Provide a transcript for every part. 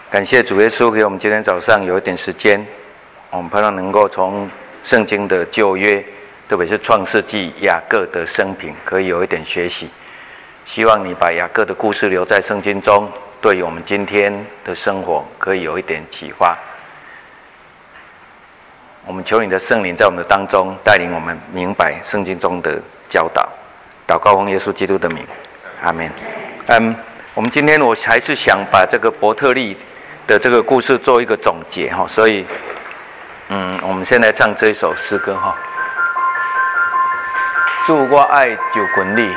感谢主耶稣给我们今天早上有一点时间，我们盼望能够从圣经的旧约，特别是创世纪雅各的生平，可以有一点学习。希望你把雅各的故事留在圣经中，对于我们今天的生活可以有一点启发。我们求你的圣灵在我们的当中带领我们明白圣经中的教导。祷告奉耶稣基督的名，阿们。我们今天我还是想把这个伯特利的这个故事做一个总结哈，所以我们先来唱这一首诗歌哈。主我爱就滚力，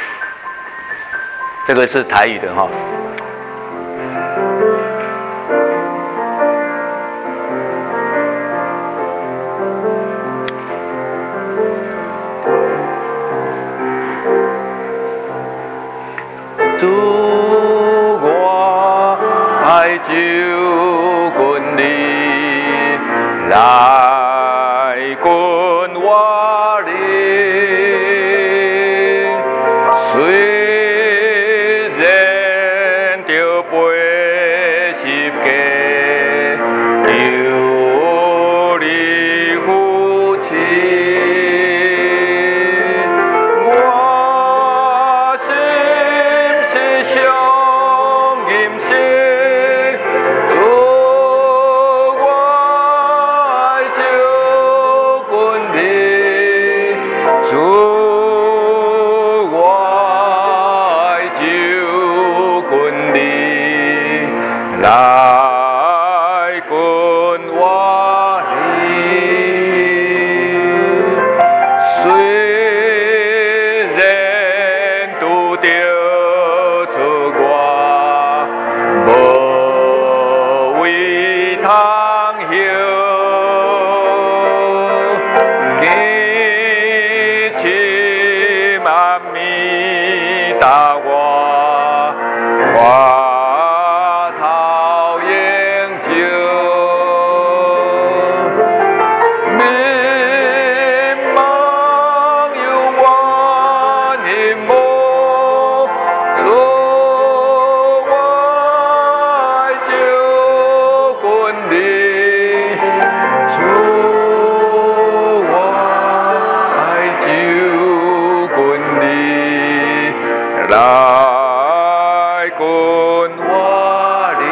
这个是台语的哈。主我爱就滚力，来滚我灵，虽然着背十架，有你父亲，我心是上任性。来滚我灵，虽然拄着出我无位通行，记起万米大我。来滚我灵，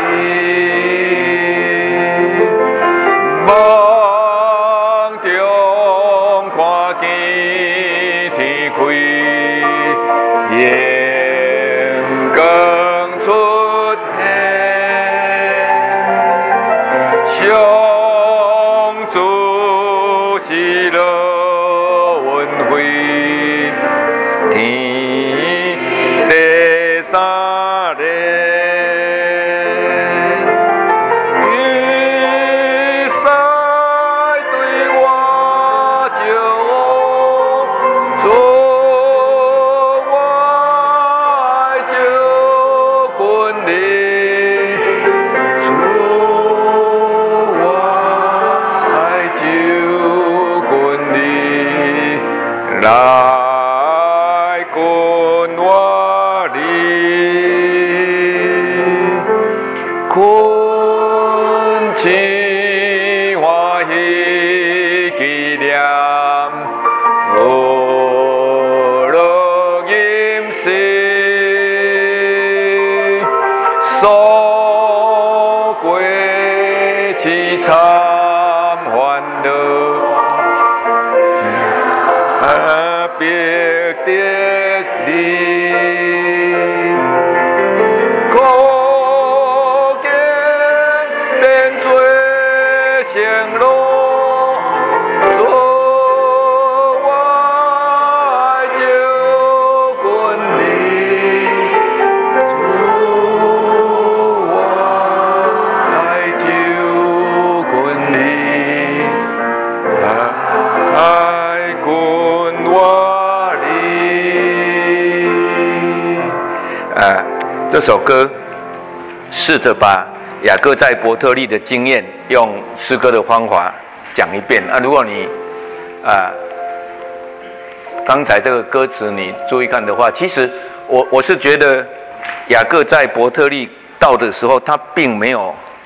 梦中看见天开，阳光出现，上主是了恩惠，天三日，雨伞对我照，主我爱照滚力，主我爱照滚力，来滚我。困情欢喜纪念，无乐饮食，所过凄惨烦恼，别得你。这首歌试着把雅各在伯特利的经验用诗歌的方法讲一遍啊。如果你刚才这个歌词你注意看的话，其实我是觉得雅各在伯特利到的时候，他并没有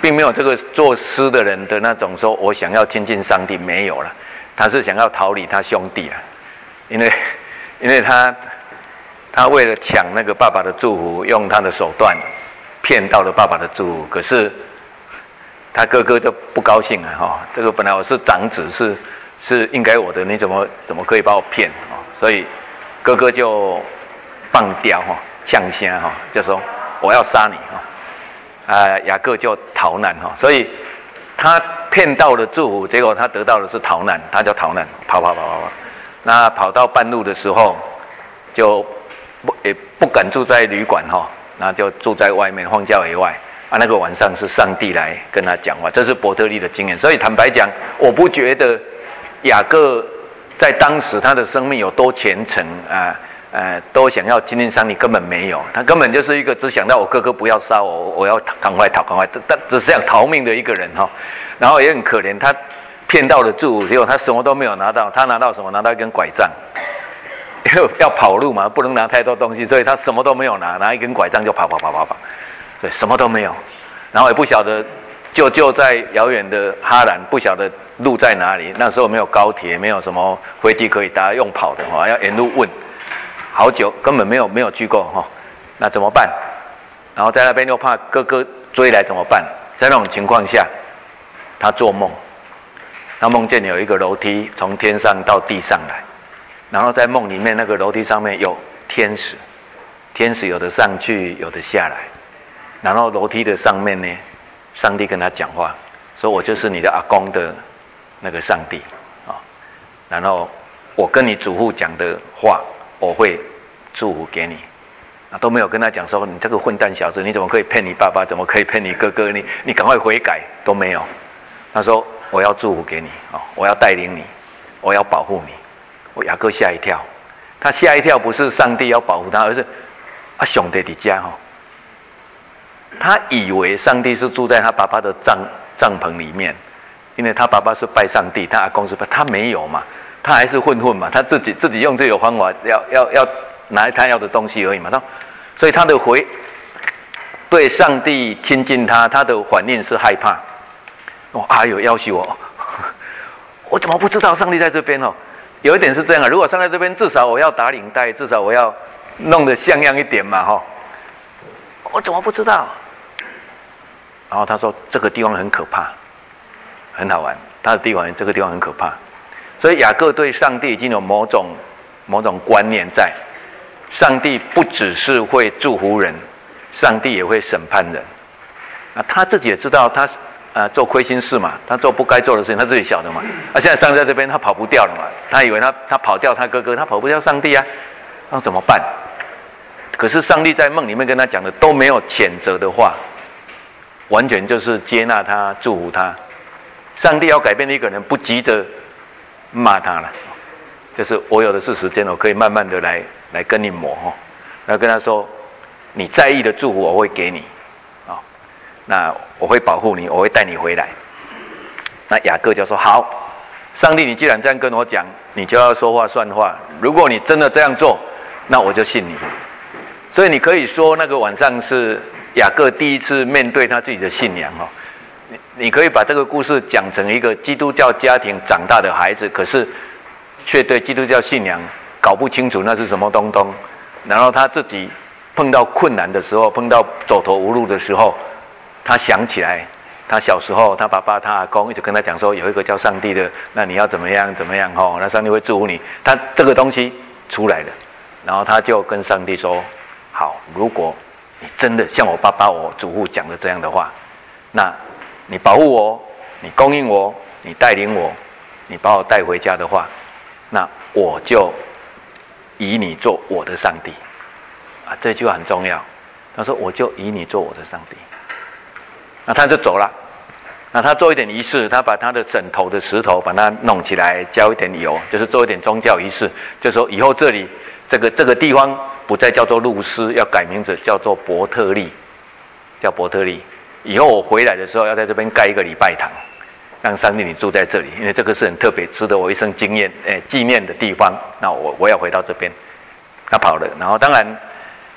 并没有这个作诗的人的那种说我想要亲近上帝，没有了，他是想要逃离他兄弟啊，因为他为了抢那个爸爸的祝福，用他的手段骗到了爸爸的祝福，可是他哥哥就不高兴了这个本来我是长子，是应该我的，你怎么可以把我骗所以哥哥就放刁呛声就说我要杀你雅各就逃难所以他骗到了祝福，结果他得到的是逃难，他就逃难跑，那跑到半路的时候就也不敢住在旅馆那就住在外面荒郊野外那个晚上是上帝来跟他讲话，这是伯特利的经验。所以坦白讲，我不觉得雅各在当时他的生命有多虔诚都想要亲近上帝，根本没有，他根本就是一个只想到我哥哥不要杀我，我要赶快逃，但只是想逃命的一个人然后也很可怜，他骗到了祝福，结果他什么都没有拿到，他拿到什么？拿到一根拐杖，因为要跑路嘛，不能拿太多东西，所以他什么都没有拿一根拐杖就跑，对，什么都没有，然后也不晓得就在遥远的哈兰，不晓得路在哪里，那时候没有高铁，没有什么飞机可以搭，用跑的要沿路问。好久根本没有去过那怎么办？然后在那边又怕哥哥追来怎么办？在那种情况下，他做梦，他梦见有一个楼梯从天上到地上来，然后在梦里面那个楼梯上面有天使，天使有的上去，有的下来，然后楼梯的上面呢，上帝跟他讲话，说我就是你的阿公的那个上帝然后我跟你祖父讲的话。我会祝福给你都没有跟他讲说你这个混蛋小子，你怎么可以骗你爸爸，怎么可以骗你哥哥，你赶快悔改，都没有。他说我要祝福给你我要带领你，我要保护你。雅各吓一跳，他吓一跳不是上帝要保护他，而是兄弟的家他以为上帝是住在他爸爸的帐篷里面，因为他爸爸是拜上帝，他阿公是拜，他没有嘛，他还是混嘛，他自己用这种方法要拿他要的东西而已嘛。所以他的对上帝亲近他的反应是害怕。要挟我怎么不知道上帝在这边有一点是这样如果上帝在这边，至少我要打领带，至少我要弄得像样一点嘛我怎么不知道？然后他说这个地方很可怕，很好玩，这个地方很可怕。所以雅各对上帝已经有某种观念在，上帝不只是会祝福人，上帝也会审判人。他自己也知道他做亏心事嘛，他做不该做的事情，他自己晓得嘛。现在上帝在这边，他跑不掉了嘛。他以为他跑掉他哥哥，他跑不掉上帝那怎么办？可是上帝在梦里面跟他讲的都没有谴责的话，完全就是接纳他，祝福他。上帝要改变一个人，不急着骂他了，就是我有的是时间，我可以慢慢的来跟你磨然后跟他说，你在意的祝福我会给你那我会保护你，我会带你回来。那雅各就说好，上帝你既然这样跟我讲，你就要说话算话，如果你真的这样做，那我就信你。所以你可以说那个晚上是雅各第一次面对他自己的信仰你可以把这个故事讲成一个基督教家庭长大的孩子，可是却对基督教信仰搞不清楚那是什么东东，然后他自己碰到困难的时候，碰到走投无路的时候，他想起来他小时候他爸爸他阿公一直跟他讲说有一个叫上帝的，那你要怎么样那上帝会祝福你，他这个东西出来了，然后他就跟上帝说好，如果你真的像我爸爸我祖父讲的这样的话，那你保护我，你供应我，你带领我，你把我带回家的话，那我就以你做我的上帝这句话很重要。他说我就以你做我的上帝，那他就走了。那他做一点仪式，他把他的枕头的石头把它弄起来，浇一点油，就是做一点宗教仪式，就是说以后这里这个地方不再叫做路斯，要改名字叫做伯特利，叫伯特利。以后我回来的时候要在这边盖一个礼拜堂，让上帝你住在这里，因为这个是很特别值得我一生纪念的地方。那我要回到这边。他跑了，然后当然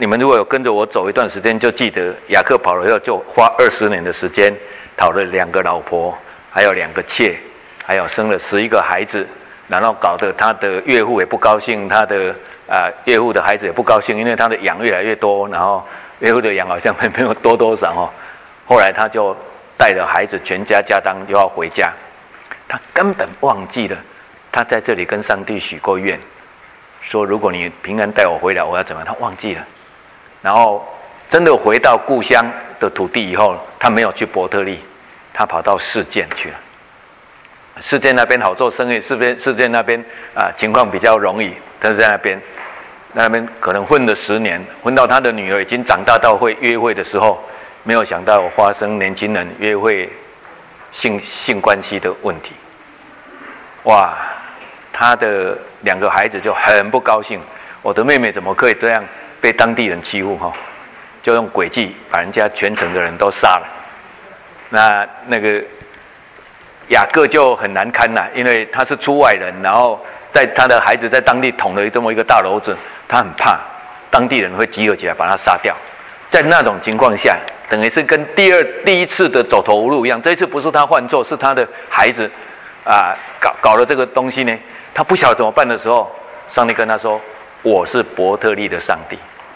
你们如果有跟着我走一段时间，就记得雅各跑了以后，就花20年的时间，讨了2个老婆，还有2个妾，还有生了11个孩子，然后搞得他的岳父也不高兴，他的岳父的孩子也不高兴，因为他的羊越来越多，然后岳父的羊好像没有多少哦。后来他就带着孩子全家家当就要回家，他根本忘记了他在这里跟上帝许过愿，说如果你平安带我回来，我要怎么样？他忘记了。然后真的回到故乡的土地以后，他没有去伯特利，他跑到示剑去了。示剑那边好做生意，示剑那边情况比较容易，他是在那边可能混了10年，混到他的女儿已经长大到会约会的时候，没有想到发生年轻人约会性关系的问题。哇，他的2个孩子就很不高兴，我的妹妹怎么可以这样被当地人欺负哈？就用诡计把人家全城的人都杀了。那个雅各就很难堪啦，因为他是出外人，然后在他的孩子在当地捅了这么一个大篓子，他很怕当地人会集合起来把他杀掉。在那种情况下，等于是跟第一次的走投无路一样。这一次不是他犯错，是他的孩子搞了这个东西呢，他不晓得怎么办的时候，上帝跟他说：“我是伯特利的上帝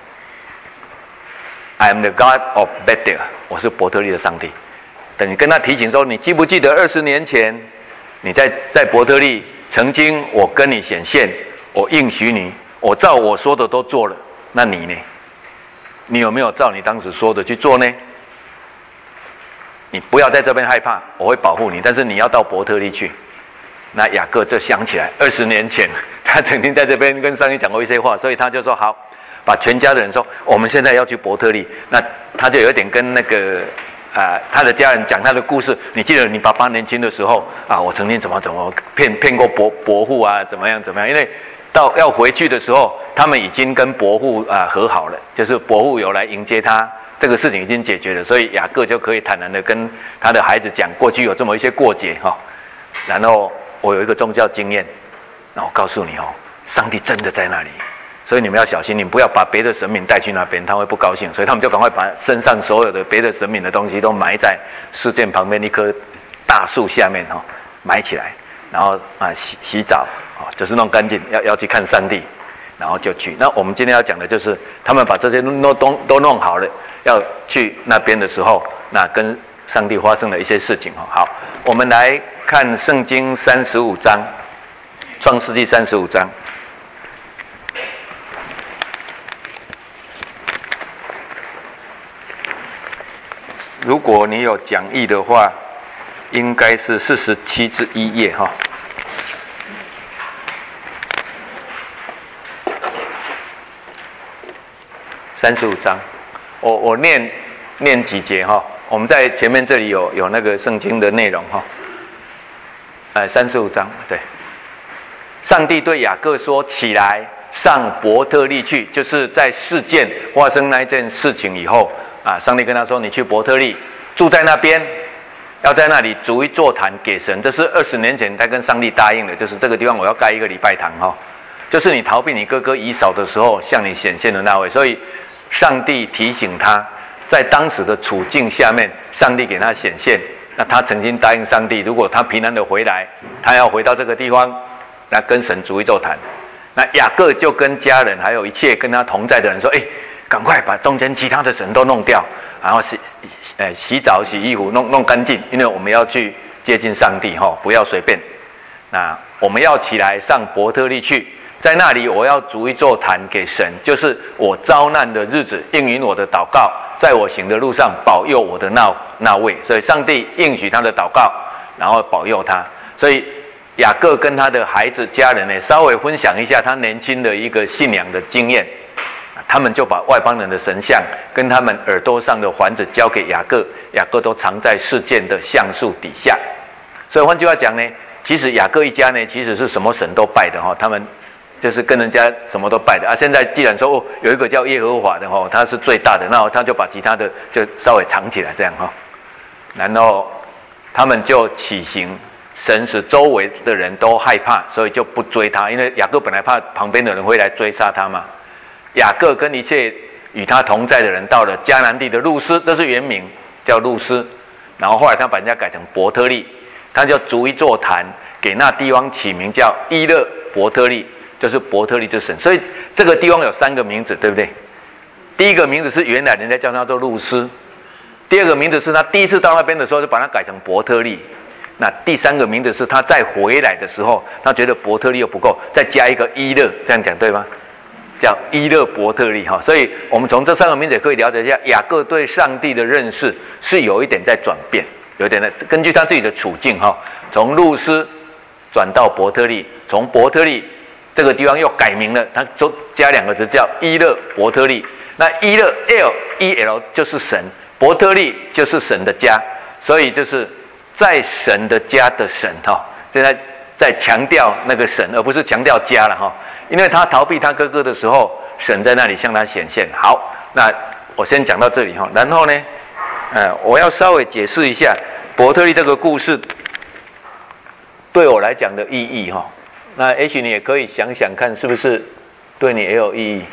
，I am the God of Bethel。”我是伯特利的上帝。等于跟他提醒说：“你记不记得20年前你在伯特利曾经我跟你显现，我应许你，我照我说的都做了。那你呢？你有没有照你当时说的去做呢？你不要在这边害怕，我会保护你，但是你要到伯特利去。”那雅各就想起来20年前他曾经在这边跟上帝讲过一些话，所以他就说好，把全家的人说我们现在要去伯特利。那他就有点跟那个他的家人讲他的故事。你记得你爸爸年轻的时候我曾经怎么骗过伯父怎么样，因为到要回去的时候，他们已经跟伯父和好了，就是伯父有来迎接他，这个事情已经解决了，所以雅各就可以坦然的跟他的孩子讲过去有这么一些过节然后我有一个宗教经验，那我告诉你上帝真的在那里，所以你们要小心，你们不要把别的神明带去那边，他会不高兴。所以他们就赶快把身上所有的别的神明的东西都埋在示剑旁边一棵大树下面埋起来，然后洗澡就是弄干净，要去看上帝，然后就去。那我们今天要讲的就是他们把这些都弄好了，要去那边的时候，那跟上帝发生了一些事情好，我们来看圣经35章，创世纪35章。如果你有讲义的话，应该是47至1页35章，我念几节我们在前面这里有那个圣经的内容35章，对。上帝对雅各说：“起来，上伯特利去。”就是在示剑发生那一件事情以后上帝跟他说：“你去伯特利，住在那边，要在那里筑一座坛给神。”这是20年前他跟上帝答应的，就是这个地方我要盖一个礼拜堂就是你逃避你哥哥以扫的时候向你显现的那位。所以上帝提醒他，在当时的处境下面，上帝给他显现。那他曾经答应上帝，如果他平安的回来，他要回到这个地方，那跟神筑一座坛。那雅各就跟家人还有一切跟他同在的人说：“赶快把中间其他的神都弄掉，然后洗澡、洗衣服，弄干净，因为我们要去接近上帝不要随便。那我们要起来上伯特利去，在那里我要筑一座坛给神，就是我遭难的日子应允我的祷告，在我行的路上保佑我的那位。”所以上帝应许他的祷告，然后保佑他。所以雅各跟他的孩子家人呢，稍微分享一下他年轻的一个信仰的经验。他们就把外邦人的神像跟他们耳朵上的环子交给雅各，雅各都藏在示剑的橡树底下。所以换句话讲呢，其实雅各一家呢，其实是什么神都拜的他们就是跟人家什么都拜的现在既然说有一个叫耶和华的他是最大的，那他就把其他的就稍微藏起来这样然后他们就起行，神使周围的人都害怕，所以就不追他，因为雅各本来怕旁边的人会来追杀他嘛。雅各跟一切与他同在的人到了迦南地的路斯，这是原名叫路斯，然后后来他把人家改成伯特利，他就筑一座坛，给那地方起名叫伊勒伯特利，就是伯特利之神。所以这个地方有3个名字，对不对？第一个名字是原来人家叫他做路斯，第二个名字是他第一次到那边的时候就把它改成伯特利，那第3个名字是他再回来的时候，他觉得伯特利又不够，再加一个伊勒，这样讲对吗？叫伊勒伯特利哈。所以我们从这3个名字也可以了解一下，雅各对上帝的认识是有一点在转变，有一点在根据他自己的处境哈，从路斯转到伯特利，从伯特利这个地方又改名了，他就加2个字叫伊勒伯特利。那伊勒 L 就是神，伯特利就是神的家，所以就是在神的家的神哈。现在在强调那个神，而不是强调家了哈。因为他逃避他哥哥的时候，神在那里向他显现。好，那我先讲到这里哈。然后呢，我要稍微解释一下伯特利这个故事对我来讲的意义哈。那也许你也可以想想看，是不是对你也有意义？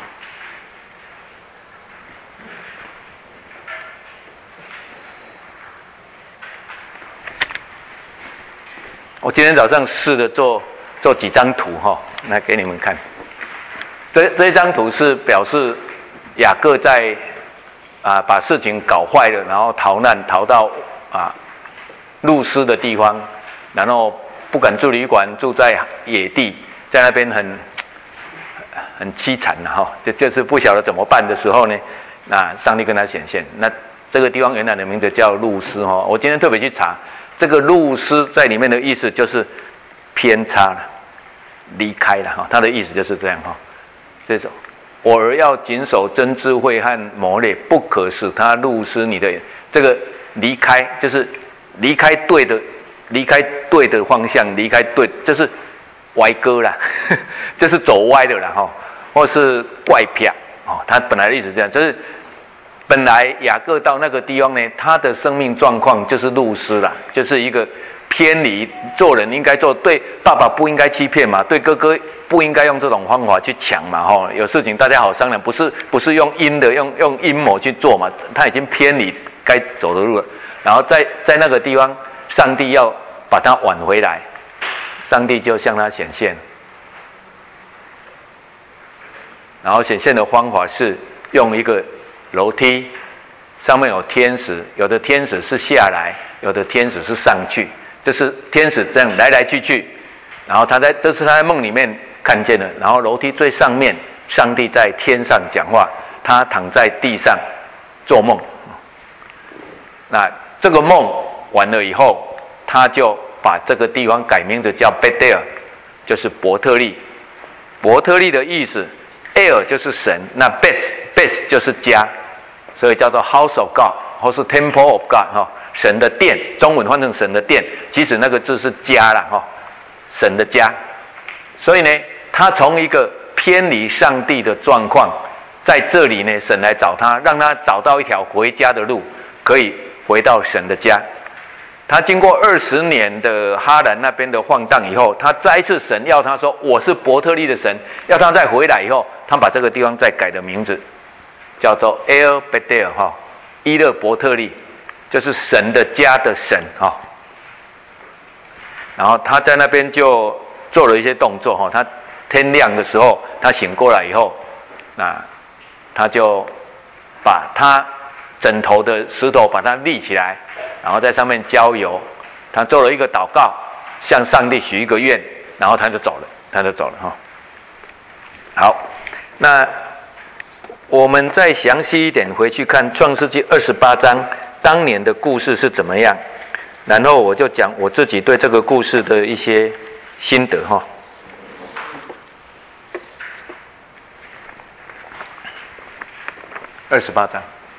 我今天早上试着做几张图哈，来给你们看。这一张图是表示雅各在把事情搞坏了，然后逃难逃到路斯的地方，然后不敢住旅馆，住在野地，在那边很凄惨哈，就是不晓得怎么办的时候呢，那上帝跟他显现。那这个地方原来的名字叫路斯哈，我今天特别去查。这个路斯在里面的意思就是偏差了，离开了哈，他的意思就是这样哈。这种我儿要谨守真智慧和谋略，不可使他路失你的眼。这个离开就是离开对的方向，离开对就是歪歌啦，就是走歪的啦哈，或是怪撇哦。他本来的意思这样，就是本来雅各到那个地方呢，他的生命状况就是路失啦，就是一个偏离，做人应该做，对爸爸不应该欺骗嘛，对哥哥不应该用这种方法去抢嘛，哈，有事情大家好商量，不是用用阴谋去做嘛，他已经偏离该走的路了，然后在那个地方，上帝要把他挽回来，上帝就向他显现，然后显现的方法是用一个楼梯，上面有天使，有的天使是下来，有的天使是上去，就是天使这样来来去去，然后这是他在梦里面看见的，然后楼梯最上面，上帝在天上讲话，他躺在地上做梦。那这个梦完了以后，他就把这个地方改名字叫贝德尔，就是伯特利。伯特利的意思 ，El 就是神，那 Beth 就是家。所以叫做 House of God 或是 Temple of God 哈，神的殿，中文换成神的殿，其实那个字是家啦哈，神的家。所以呢，他从一个偏离上帝的状况，在这里呢，神来找他，让他找到一条回家的路，可以回到神的家。他经过20年的哈兰那边的晃荡以后，他再一次神要他说我是伯特利的神，要他再回来以后，他把这个地方再改的名字。叫做 El Bethel 哈，伊勒伯特利，就是神的家的神哈。然后他在那边就做了一些动作哈。他天亮的时候，他醒过来以后，那他就把他枕头的石头把它立起来，然后在上面浇油。他做了一个祷告，向上帝许一个愿，然后他就走了哈。好，那我们再详细一点回去看创世纪28章当年的故事是怎么样，然后我就讲我自己对这个故事的一些心得哈。28章，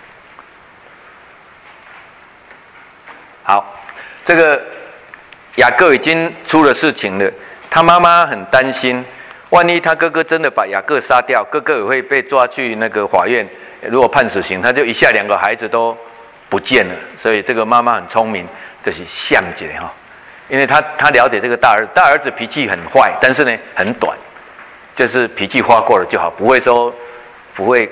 好，这个雅各已经出了事情了，他妈妈很担心。万一他哥哥真的把雅各杀掉，哥哥也会被抓去那个法院，如果判死刑，他就一下2个孩子都不见了。所以这个妈妈很聪明，就是想起来哈，因为他了解这个大儿子脾气很坏，但是呢很短，就是脾气发过了就好，不会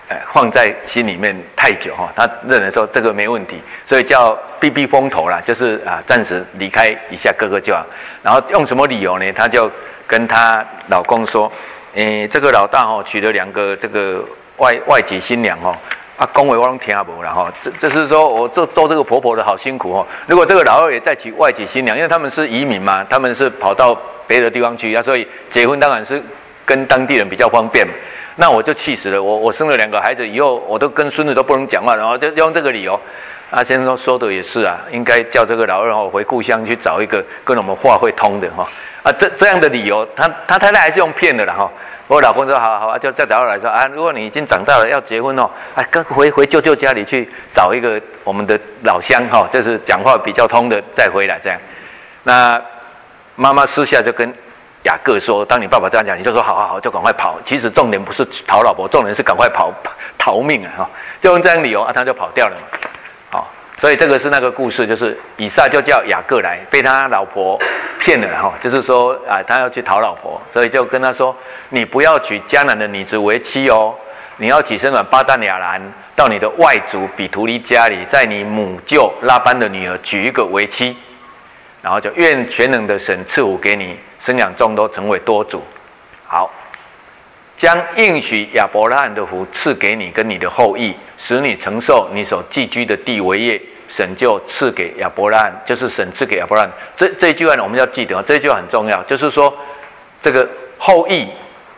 放在心里面太久哈，他认为说这个没问题，所以叫避避风头啦，就是暂时离开一下哥哥就好。然后用什么理由呢？他就跟他老公说，这个老大娶了2个这个外籍新娘恭维我都听不啦这是说我做这个婆婆的好辛苦如果这个老二也再娶外籍新娘，因为他们是移民嘛，他们是跑到别的地方去所以结婚当然是跟当地人比较方便。那我就气死了，我生了2个孩子以后，我都跟孙子都不能讲话，然后就用这个理由。先生说的也是应该叫这个老二回故乡去找一个跟我们话会通的这样的理由，他太太还是用骗的啦我老公说好就再找来说如果你已经长大了要结婚回舅舅家里去找一个我们的老乡就是讲话比较通的再回来这样。那妈妈私下就跟雅各说，当你爸爸这样讲，你就说好，就赶快跑。其实重点不是讨老婆，重点是赶快逃命就用这样理由他就跑掉了嘛。所以这个是那个故事，就是以撒就叫雅各来，被他老婆骗了就是说他要去讨老婆，所以就跟他说，你不要娶迦南的女子为妻你要起身往巴旦亚兰，到你的外祖比图利家里，在你母舅拉班的女儿娶一个为妻，然后就愿全能的神赐福给你，生养众多，成为多族。好，将应许亚伯拉罕的福赐给你跟你的后裔，使你承受你所寄居的地为业。神就赐给亚伯拉罕，就是神赐给亚伯拉罕。这一句话呢，我们要记得这一句话很重要，就是说这个后裔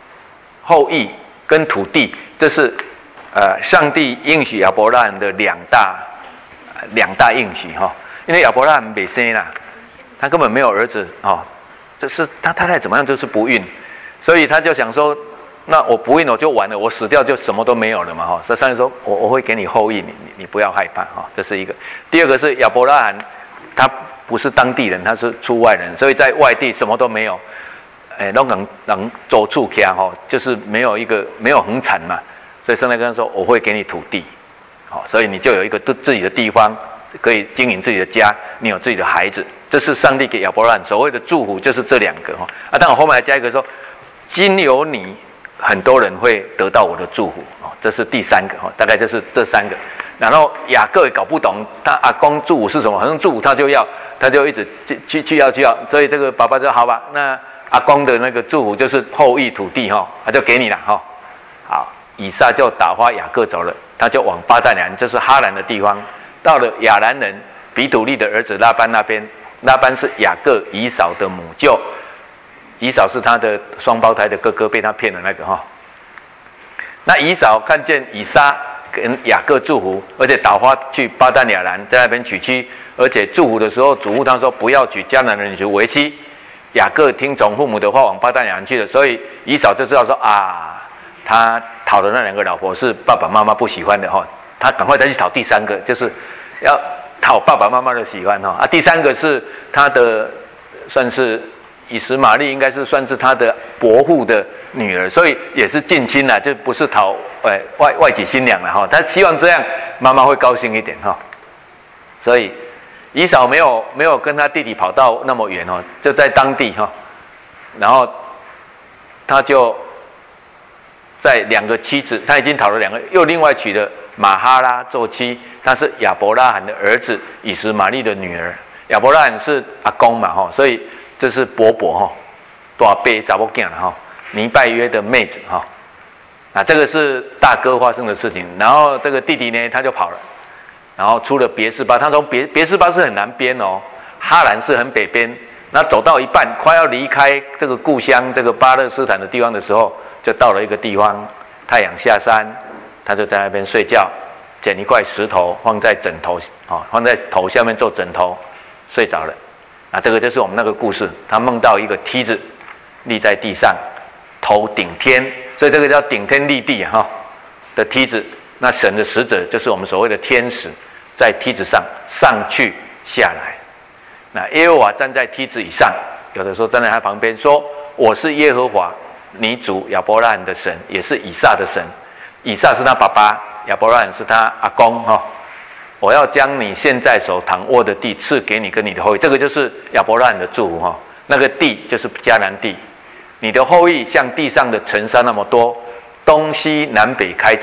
跟土地，这是上帝应许亚伯拉罕的两大应许因为亚伯拉罕没生啦，他根本没有儿子这是他太太怎么样就是不孕，所以他就想说，那我不孕我就完了，我死掉就什么都没有了嘛所以上帝说我会给你后裔，你不要害怕这是一个。第二个是亚伯拉罕他不是当地人，他是出外人，所以在外地什么都没有，都能走出去就是没有恒产嘛，所以上帝跟他说我会给你土地所以你就有一个自己的地方可以经营自己的家，你有自己的孩子，这是上帝给亚伯拉罕所谓的祝福，就是这2个当然后面还加一个说，经由你很多人会得到我的祝福这是第3个大概就是这3个。然后雅各也搞不懂他阿公祝福是什么，好像祝福他就一直去要，所以这个爸爸就好吧，那阿公的那个祝福就是后裔土地他就给你了好，以撒就打发雅各走了，他就往巴旦亚兰，就是哈兰的地方，到了亚兰人比土利的儿子拉班那边。拉班是雅各以扫的母舅，以扫是他的双胞胎的哥哥，被他骗了那个那以扫看见以撒跟雅各祝福，而且打发去巴旦亚兰，在那边娶妻，而且祝福的时候嘱咐他说不要娶迦南的女子为妻。雅各听从父母的话往巴旦亚兰去了，所以以扫就知道说他讨的那2个老婆是爸爸妈妈不喜欢的他赶快再去讨第3个，就是要讨爸爸妈妈的喜欢第3个是他的算是以实玛利，应该是算是他的伯父的女儿，所以也是近亲啦，就不是讨外籍新娘了他希望这样妈妈会高兴一点所以以扫没有跟他弟弟跑到那么远就在当地然后他就在2个妻子，他已经讨了2个，又另外娶了玛哈拉做妻，他是亚伯拉罕的儿子以实玛利的女儿。亚伯拉罕是阿公嘛所以这是伯伯大伯查某囝了尼拜约的妹子这个是大哥发生的事情。然后这个弟弟呢他就跑了，然后出了别是巴，他从别是巴是很南边哈兰是很北边，那走到一半快要离开这个故乡这个巴勒斯坦的地方的时候，就到了一个地方，太阳下山，他就在那边睡觉，捡一块石头放在枕头放在头下面做枕头，睡着了。这个就是我们那个故事，他梦到一个梯子立在地上，头顶天，所以这个叫顶天立地的梯子。那神的使者就是我们所谓的天使，在梯子上去下来。那耶和华站在梯子以上，有的时候站在他旁边说：“我是耶和华，你主亚伯拉罕的神，也是以撒的神。以撒是他爸爸，亚伯拉罕是他阿公我要将你现在所躺卧的地赐给你跟你的后裔。”这个就是亚伯拉罕的祝福那个地就是迦南地。你的后裔像地上的尘沙那么多，东西南北开展，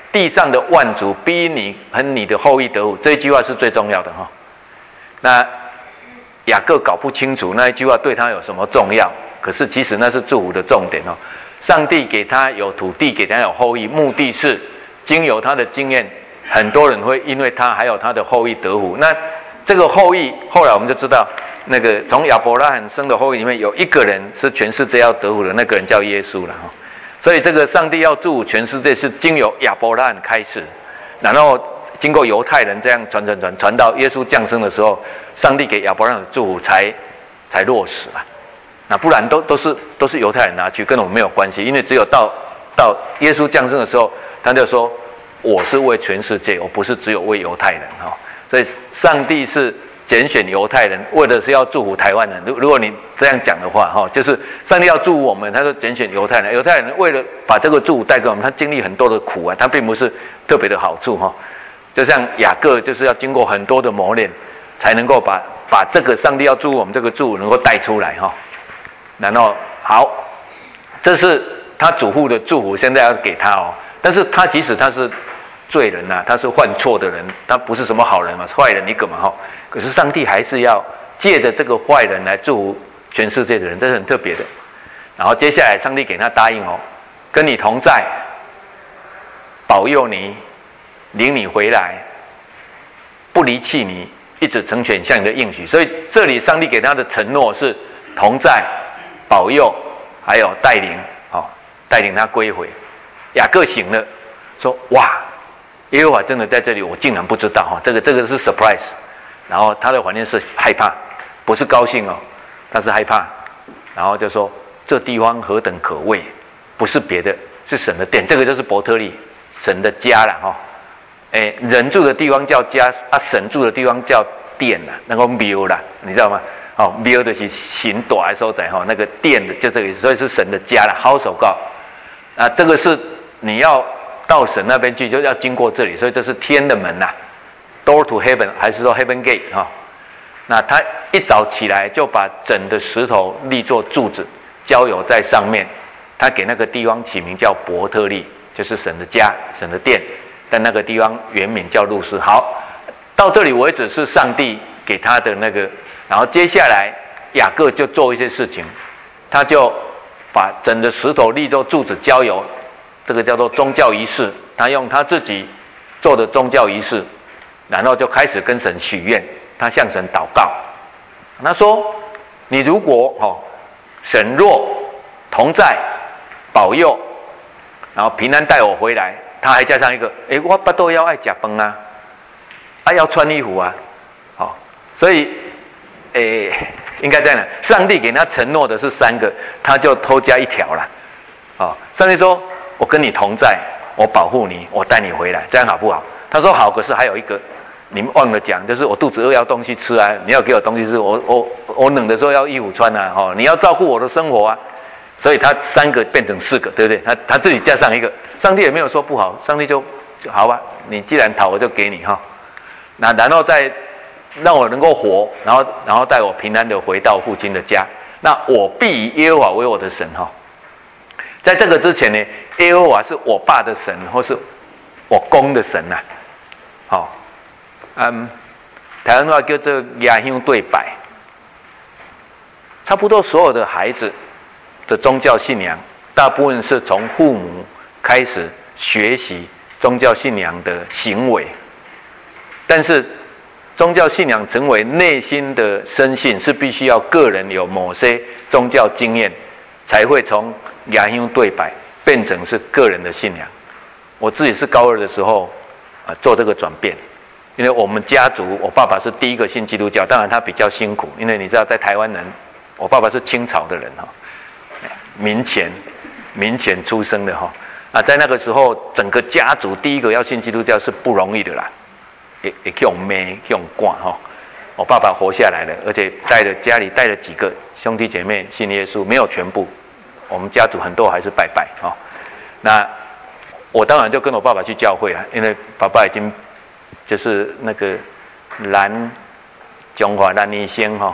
地上的万族必因你和你的后裔得福，这一句话是最重要的哈。那雅各搞不清楚那一句话对他有什么重要，可是其实那是祝福的重点哦。上帝给他有土地，给他有后裔，目的是经由他的经验，很多人会因为他还有他的后裔得福。那这个后裔，后来我们就知道，那个从亚伯拉罕生的后裔里面有一个人是全世界要得福的，那个人叫耶稣了哈。所以这个上帝要祝福全世界是经由亚伯拉罕开始，然后经过犹太人这样传到耶稣降生的时候，上帝给亚伯拉罕的祝福才落实了。那不然都是犹太人拿去，跟我们没有关系。因为只有到耶稣降生的时候，他就说我是为全世界，我不是只有为犹太人哈。所以上帝是拣选犹太人，为的是要祝福台湾人。如果你这样讲的话哈，就是上帝要祝福我们，他说拣选犹太人。犹太人为了把这个祝福带给我们，他经历很多的苦啊，他并不是特别的好处哈。就像雅各就是要经过很多的磨练，才能够把这个上帝要祝福我们这个祝福能够带出来哈。然后好，这是他祖父的祝福，现在要给他哦。但是他即使他是罪人啊，他是犯错的人，他不是什么好人嘛，坏人一个嘛哈。可是上帝还是要借着这个坏人来祝福全世界的人，这是很特别的。然后接下来上帝给他答应哦，跟你同在，保佑你，领你回来，不离弃你，一直成全像你的应许。所以这里上帝给他的承诺是同在、保佑，还有带领，带领他归回。雅各醒了，说：“哇，耶和华真的在这里，我竟然不知道哈，这个是 surprise。”然后他的反应是害怕，不是高兴哦，他是害怕。然后就说：“这地方何等可畏，不是别的，是神的殿。这个就是伯特利，神的家了哈。人住的地方叫家啊，神住的地方叫殿啦，那个庙啦，你知道吗？庙的是神大的所在哈，那个殿的就这个意思，所以是神的家啦 ，house of God。啊，这个是你要到神那边去，就要经过这里，所以这是天的门呐 ，door to heaven， 还是说 heaven gate 哈？那他一早起来就把整的石头立作柱子，浇油在上面。他给那个地方起名叫伯特利，就是神的家、神的殿。但那个地方原名叫路斯。好，到这里为止是上帝给他的那个，然后接下来雅各就做一些事情，他就把整个石头立作柱子浇油，这个叫做宗教仪式。他用他自己做的宗教仪式，然后就开始跟神许愿，他向神祷告。他说：“你如果神若同在，保佑，然后平安带我回来。”他还加上一个，我巴肚要爱吃饭啊，要穿衣服啊，所以，应该这样的。上帝给他承诺的是3个，他就偷加1条了，上帝说：“我跟你同在，我保护你，我带你回来，这样好不好？”他说：“好。”可是还有一个，你们忘了讲，就是我肚子饿要东西吃啊，你要给我东西吃，我冷的时候要衣服穿啊，你要照顾我的生活啊。所以他3个变成4个，对不对？他自己加上一个，上帝也没有说不好，上帝就好吧，你既然讨，我就给你哈。那然后再让我能够活，然后带我平安的回到父亲的家。那我必以耶和华为我的神哈。在这个之前呢，耶和华是我爸的神，或是我公的神呐。台湾话叫做亚香对拜，差不多所有的孩子的宗教信仰，大部分是从父母开始学习宗教信仰的行为，但是宗教信仰成为内心的深信，是必须要个人有某些宗教经验，才会从亚香对拜变成是个人的信仰。我自己是高2的时候做这个转变，因为我们家族，我爸爸是第一个信基督教，当然他比较辛苦，因为你知道在台湾人，我爸爸是清朝的人哈。民前出生的哈在那个时候，整个家族第一个要信基督教是不容易的啦，也用骂用惯哈。我爸爸活下来了，而且家里带了几个兄弟姐妹信耶稣，没有全部。我们家族很多还是拜拜哈。那我当然就跟我爸爸去教会了，因为爸爸已经就是那个中华蓝医生哈，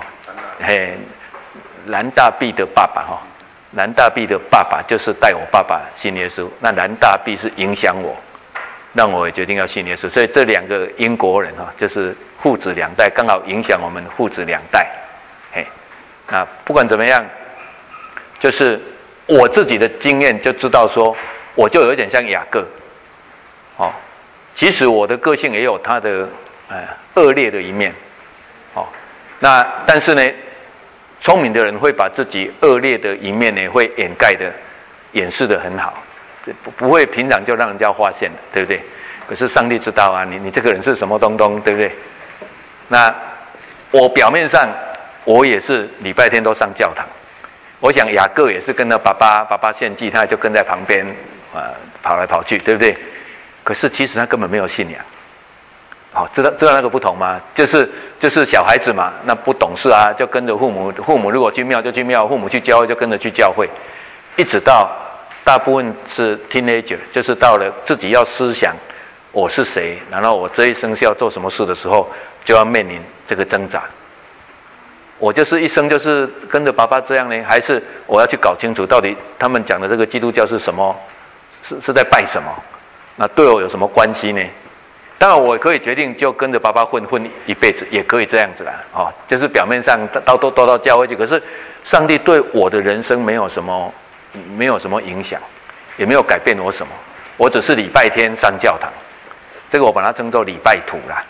蓝大弼的爸爸哈。蓝大弼的爸爸就是带我爸爸信耶稣，那蓝大弼是影响我， 让我也决定要信耶稣。所以这两个英国人就是父子两代，刚好影响我们父子两代。那不管怎么样，就是我自己的经验就知道说，我就有一点像雅各。其实我的个性也有他的恶劣的一面。那但是呢，聪明的人会把自己恶劣的一面呢，会掩饰得很好，不会平常就让人家发现的，对不对？可是上帝知道啊，你这个人是什么东东，对不对？那我表面上我也是礼拜天都上教堂，我想雅各也是跟着爸爸献祭，他就跟在旁边跑来跑去，对不对？可是其实他根本没有信仰。知道那个不同吗？就是小孩子嘛，那不懂事啊，就跟着父母。父母如果去庙就去庙，父母去教会就跟着去教会，一直到大部分是 teenager， 就是到了自己要思想我是谁，然后我这一生是要做什么事的时候，就要面临这个挣扎。我就是一生就是跟着爸爸这样呢，还是我要去搞清楚到底他们讲的这个基督教是什么，是在拜什么？那对我有什么关系呢？当然，我可以决定就跟着爸爸混一辈子，也可以这样子啦。就是表面上都到教会去，可是上帝对我的人生没有什么影响，也没有改变我什么。我只是礼拜天上教堂，这个我把它称作礼拜土啦。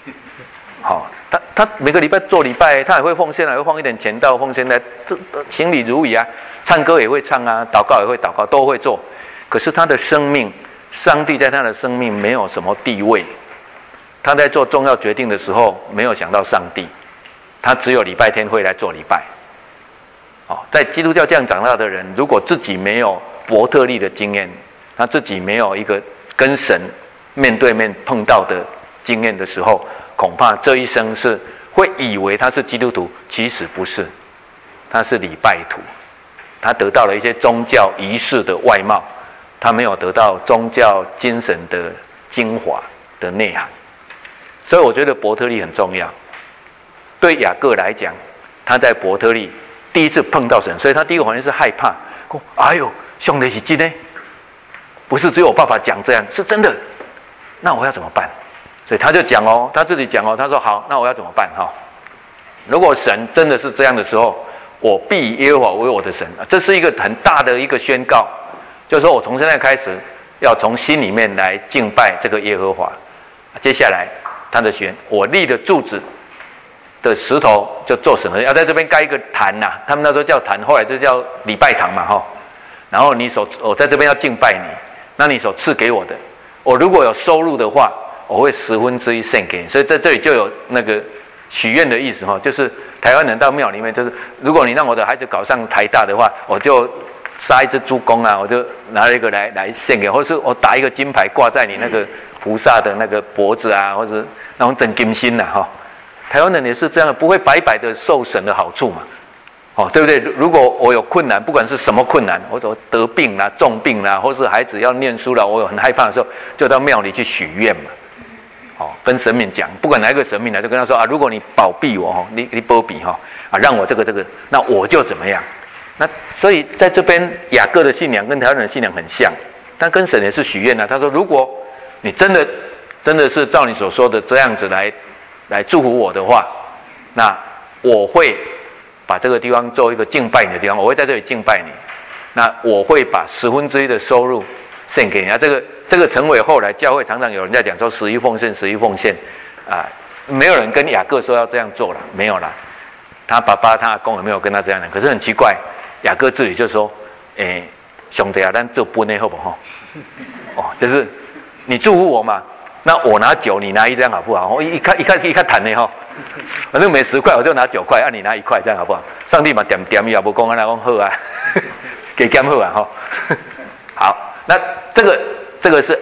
他每个礼拜做礼拜，他也会奉献，还会放一点钱到奉献来，行礼如仪啊，唱歌也会唱啊，祷告也会祷告，都会做。可是他的生命，上帝在他的生命没有什么地位。他在做重要决定的时候，没有想到上帝，他只有礼拜天会来做礼拜。在基督教这样长大的人，如果自己没有伯特利的经验，他自己没有一个跟神面对面碰到的经验的时候，恐怕这一生是会以为他是基督徒，其实不是，他是礼拜徒。他得到了一些宗教仪式的外貌，他没有得到宗教精神的精华的内涵。所以我觉得伯特利很重要。对雅各来讲，他在伯特利第一次碰到神，所以他第一个反应是害怕。哎呦，上帝是真的，不是只有我爸爸讲这样，是真的。那我要怎么办？所以他就讲他自己讲他说好，那我要怎么办？如果神真的是这样的时候，我必以耶和华为我的神。这是一个很大的一个宣告，就是说我从现在开始要从心里面来敬拜这个耶和华。接下来他的宣，我立的柱子的石头就做神了，要在这边盖一个坛呐，他们那时候叫坛，后来就叫礼拜堂嘛然后我在这边要敬拜你，那你所赐给我的，我如果有收入的话，我会1/10献给你。所以在这里就有那个许愿的意思就是台湾人到庙里面，就是如果你让我的孩子考上台大的话，我就杀一只猪公啊，我就拿了一个来献给，或是我打一个金牌挂在你那个菩萨的那个脖子啊，或者那种真金心啊台湾人也是这样的，不会白白的受神的好处嘛，对不对？如果我有困难，不管是什么困难，或者得病啦、重病啦，或是孩子要念书啦，我有很害怕的时候，就到庙里去许愿嘛，跟神明讲，不管哪一个神明来，就跟他说如果你保庇我你保庇让我这个，那我就怎么样。那所以在这边雅各的信仰跟台湾人的信仰很像，但跟神也是许愿他说，如果你真的是照你所说的这样子来祝福我的话，那我会把这个地方做一个敬拜你的地方，我会在这里敬拜你。那我会把1/10的收入献给你这个成为后来教会常常有人在讲说11奉献没有人跟雅各说要这样做了，没有啦。他爸爸他阿公也没有跟他这样讲，可是很奇怪，雅各自己就说兄弟咱做分的好不好就是你祝福我嘛，那我拿9，你拿1，这样好不好？一看谈的反正每10块我就拿9块，你拿1块，这样好不好？上帝嘛点也不讲讲好啊，给减好啊好，那这个是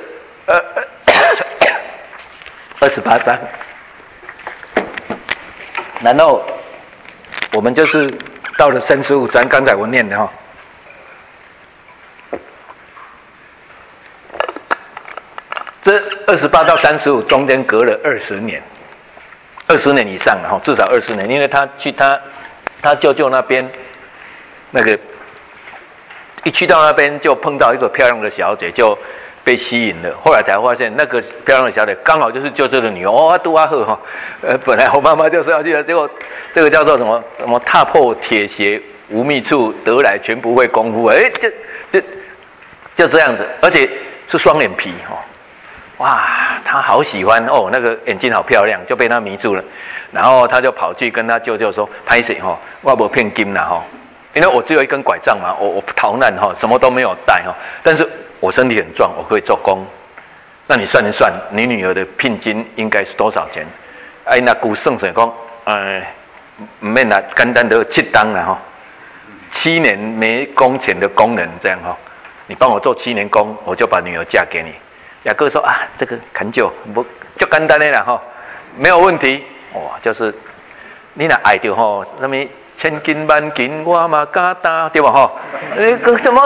28章，然后我们就是到了35章，刚才我念的这28到35中间隔了20年，20年以上了至少20年，因为他去他舅舅那边，那个一去到那边就碰到一个漂亮的小姐，就被吸引了。后来才发现那个漂亮的小姐刚好就是舅舅的女儿哦，杜阿赫哈。本来我妈妈就是要去的，结果这个叫做什么踏破铁鞋无觅处，得来全不费工夫。就这样子，而且是双眼皮哦。哇，他好喜欢哦，那个眼睛好漂亮，就被他迷住了。然后他就跑去跟他舅舅说：“拍谁哈，我没骗金啦哈，因为我只有一根拐杖嘛，我逃难哈，什么都没有带哈，但是我身体很壮，我可以做工。那你算一算，你女儿的聘金应该是多少钱？哎，那古圣水讲，唔免啦，简单的7当啦哈，7年没工钱的工人这样哈，你帮我做7年工，我就把女儿嫁给你。”雅各说啊，这个砍就不就简单的啦哈，没有问题。哇，就是你若爱着吼，什么千金万金我嘛敢担，对吧哈？什么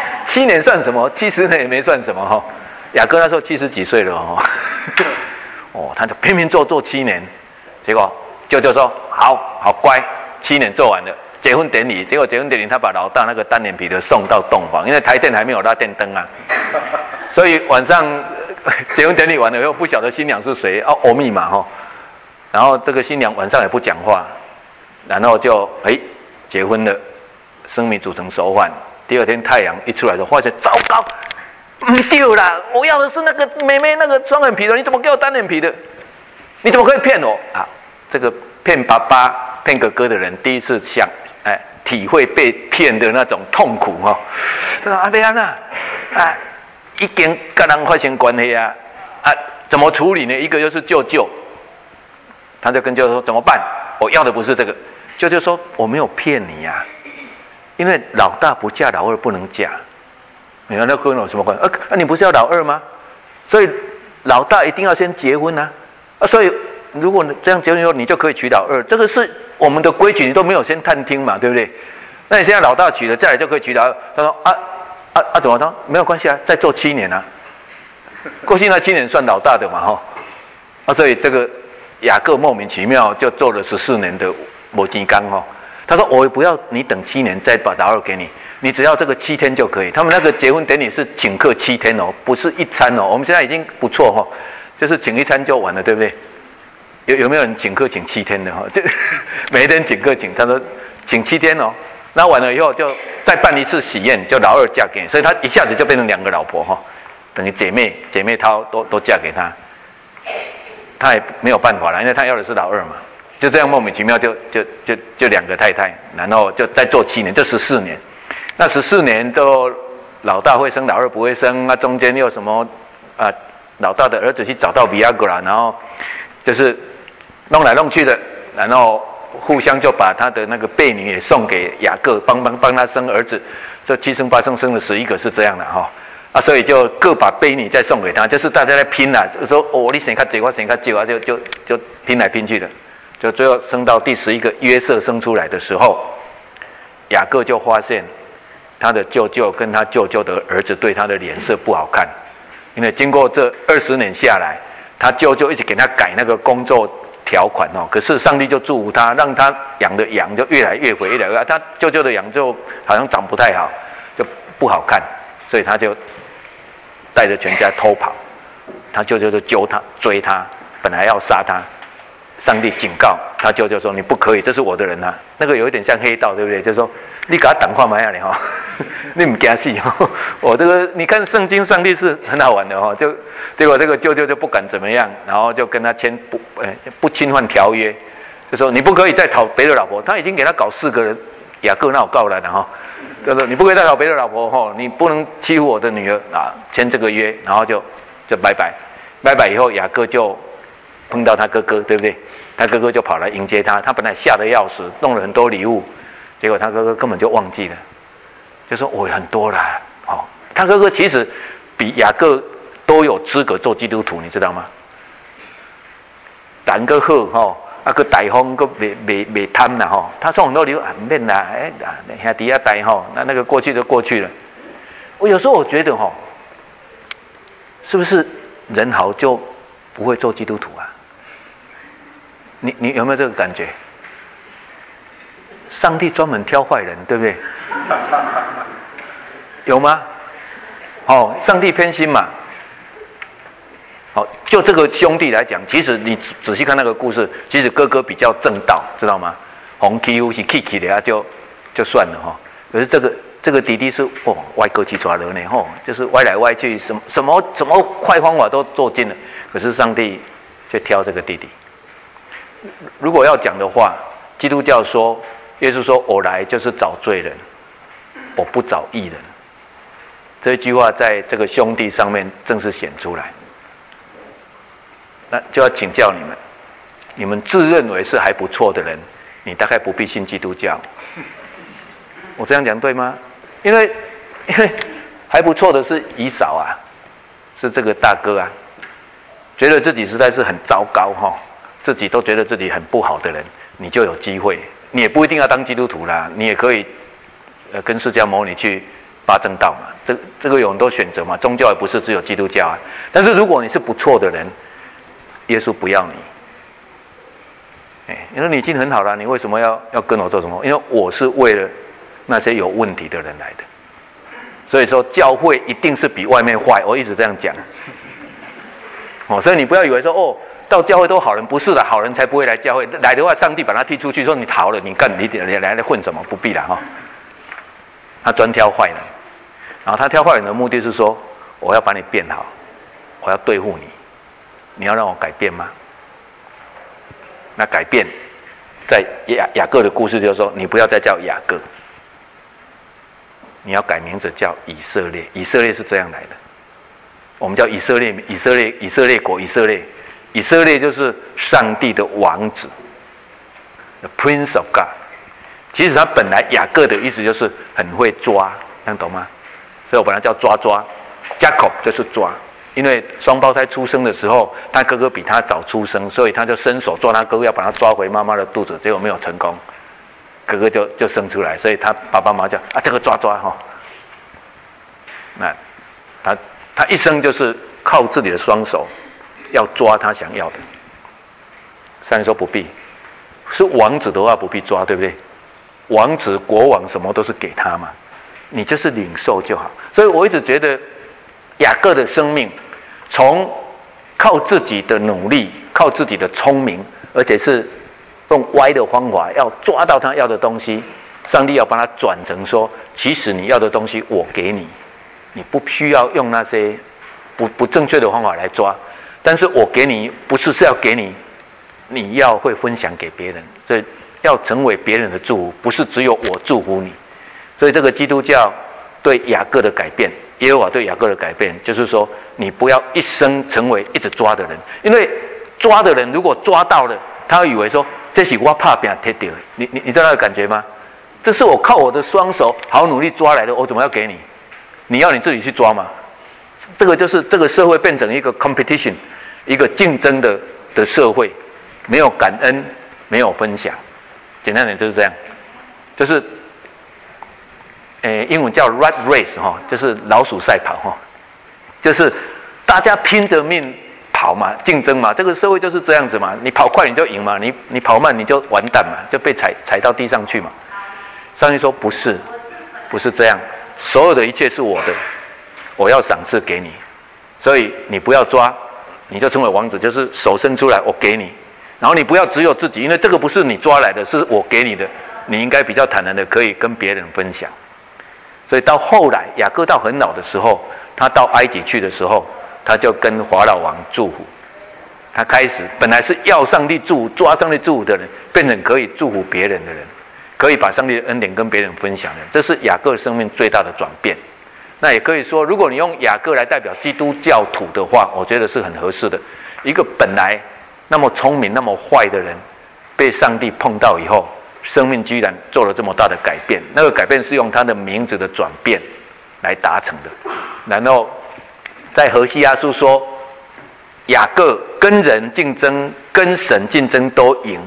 7年算什么？70年也没算什么哈。雅各那时候70几岁了哦，哦，他就拼命做7年，结果舅舅说好乖，7年做完了。结婚典礼，结果结婚典礼他把老大那个单眼皮的送到洞房，因为台电还没有拉电灯啊，所以晚上结婚典礼完了以后，不晓得新娘是谁哦，密码哈，然后这个新娘晚上也不讲话，然后就结婚了，生米煮成熟饭。第二天太阳一出来就发现糟糕，不对啦，我要的是那个妹妹那个双眼皮的，你怎么给我单眼皮的？你怎么可以骗我啊？这个骗爸爸骗哥哥的人第一次想。体会被骗的那种痛苦哈。他说：“阿贝安娜，已经跟人发生关系啊，怎么处理呢？一个又是舅舅，他就跟舅舅说怎么办？我要的不是这个。舅舅说我没有骗你呀，因为老大不嫁老二不能嫁。你看那跟我有什么关系？你不是要老二吗？所以老大一定要先结婚啊。所以如果这样结婚以后，你就可以娶老二，这个是。”我们的规矩你都没有先探听嘛，对不对？那你现在老大娶了，再来就可以娶老二。他说怎么说？没有关系啊，再做7年啊。过去那7年算老大的嘛，所以这个雅各莫名其妙就做了14年的摩金刚哈。他说我不要你等7年再把老二给你，你只要这个7天就可以。他们那个结婚典礼是请客7天哦，不是一餐哦。我们现在已经不错哈，就是请一餐就完了，对不对？有没有人请客请7天的哈？就每一天请客请，他说请7天哦。那完了以后就再办一次喜宴，就老二嫁给你，所以他一下子就变成2个老婆哈，等于姐妹淘都嫁给他，他也没有办法了，因为他要的是老二嘛。就这样莫名其妙就2个太太，然后就再做7年，就14年。那14年都老大会生，老二不会生，那中间又什么老大的儿子去找到比亚格拉，然后就是弄来弄去的，然后互相就把他的那个婢女也送给雅各，帮他生儿子，这7生8生生了11个是这样的哈。所以就各把婢女再送给他，就是大家在拼啦，说你生较多，我生较少啊，就拼来拼去的，就最后生到第11个约瑟生出来的时候，雅各就发现他的舅舅跟他舅舅的儿子对他的脸色不好看，因为经过这20年下来。他舅舅一直给他改那个工作条款哦，可是上帝就祝福他，让他养的羊就越来越肥，越来越他舅舅的羊就好像长不太好，就不好看，所以他就带着全家偷跑，他舅舅就追他，本来要杀他，上帝警告他舅舅说你不可以，这是我的人啊，那个有一点像黑道，对不对？就是说你给他挡看嘛呀，你哈，你不惊死哈，我这个你看圣经，上帝是很好玩的哈，就。结果这个舅舅就不敢怎么样，然后就跟他签不侵犯条约，就说你不可以再讨别的老婆。他已经给他搞4个人，雅各那我告来了哈，就说你不可以再讨别的老婆哈，你不能欺负我的女儿啊，签这个约，然后就拜拜以后，雅各就碰到他哥哥，对不对？他哥哥就跑来迎接他，他本来吓得要死，弄了很多礼物，结果他哥哥根本就忘记了，就说我很多啦，他哥哥其实比雅各。都有资格做基督徒，你知道吗？人个好吼，个大方个未贪啦吼，他送很多礼物，唔免啦，兄弟啊带吼，那个过去就过去了。我有时候我觉得吼，是不是人好就不会做基督徒啊？你有没有这个感觉？上帝专门挑坏人，对不对？有吗？上帝偏心嘛。 就这个兄弟来讲，其实你仔细看那个故事，其实哥哥比较正道，知道吗？红 Q 是 K 的啊，就算了哈。可是这个弟弟是歪哥去抓人呢就是歪来歪去，什么坏方法都做尽了。可是上帝却挑这个弟弟。如果要讲的话，基督教说，耶稣说：“我来就是找罪人，我不找义人。”这句话在这个兄弟上面正式显出来。那就要请教你们自认为是还不错的人，你大概不必信基督教。我这样讲对吗？因为还不错的是以扫啊，是这个大哥啊，觉得自己实在是很糟糕自己都觉得自己很不好的人，你就有机会。你也不一定要当基督徒啦，你也可以跟释迦牟尼去八正道嘛。这个有很多选择嘛，宗教也不是只有基督教啊。但是如果你是不错的人，耶稣不要你。你说你已经很好了，你为什么要跟我做什么？因为我是为了那些有问题的人来的。所以说教会一定是比外面坏，我一直这样讲。所以你不要以为说到教会都好人，不是的，好人才不会来教会。来的话，上帝把他踢出去，说你逃了，你来混什么？不必了他专挑坏人，然后他挑坏人的目的是说，我要把你变好，我要对付你，你要让我改变吗？那改变，在雅各的故事就是说，你不要再叫雅各，你要改名字叫以色列。以色列是这样来的，我们叫以色列国，以色列就是上帝的王子 ，the Prince of God。其实他本来雅各的意思就是很会抓，这样懂吗？所以我本来叫抓 ，Jacob 就是抓，因为双胞胎出生的时候，他哥哥比他早出生，所以他就伸手抓他哥哥，要把他抓回妈妈的肚子，结果没有成功，哥哥就生出来，所以他爸爸妈妈叫这个抓那他一生就是靠自己的双手要抓他想要的。上帝说不必，是王子的话不必抓，对不对？王子、国王什么都是给他嘛，你就是领受就好。所以我一直觉得雅各的生命，从靠自己的努力、靠自己的聪明，而且是用歪的方法要抓到他要的东西，上帝要把它转成说，其实你要的东西我给你，你不需要用那些不正确的方法来抓，但是我给你不是要给你，你要会分享给别人，所以要成为别人的祝福，不是只有我祝福你。所以这个基督教对雅各的改变，耶和华对雅各的改变，就是说你不要一生成为一直抓的人，因为抓的人如果抓到了，他会以为说这是我怕别人踢掉，你知道那个感觉吗？这是我靠我的双手好努力抓来的，我怎么要给你？你要你自己去抓嘛？这个就是这个社会变成一个 competition， 一个竞争的社会，没有感恩，没有分享。简单点就是这样，就是英文叫 rat race 就是老鼠赛跑就是大家拼着命跑嘛，竞争嘛，这个社会就是这样子嘛。你跑快你就赢嘛，你跑慢你就完蛋嘛，就被踩到地上去嘛。上帝说不是这样，所有的一切是我的，我要赏赐给你，所以你不要抓，你就成为王子，就是手伸出来我给你，然后你不要只有自己，因为这个不是你抓来的，是我给你的，你应该比较坦然的可以跟别人分享。所以到后来雅各到很老的时候，他到埃及去的时候，他就跟法老王祝福，他开始本来是要上帝祝福、抓上帝祝福的人，变成可以祝福别人的人，可以把上帝的恩典跟别人分享的人，这是雅各生命最大的转变。那也可以说，如果你用雅各来代表基督教徒的话，我觉得是很合适的。一个本来那么聪明、那么坏的人，被上帝碰到以后，生命居然做了这么大的改变。那个改变是用他的名字的转变来达成的。然后在何西阿书说，雅各跟人竞争、跟神竞争都赢。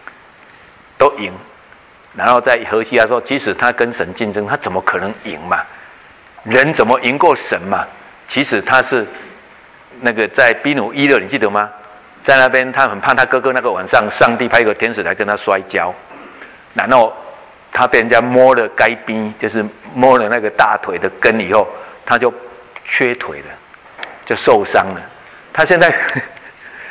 然后在何西阿说，即使他跟神竞争，他怎么可能赢嘛？人怎么赢过神嘛？其实他是那个在比努伊勒，你记得吗？在那边他很怕他哥哥那个晚上，上帝派一个天使来跟他摔跤，然后他被人家摸了该边，就是摸了那个大腿的根以后，他就缺腿了，就受伤了。他现在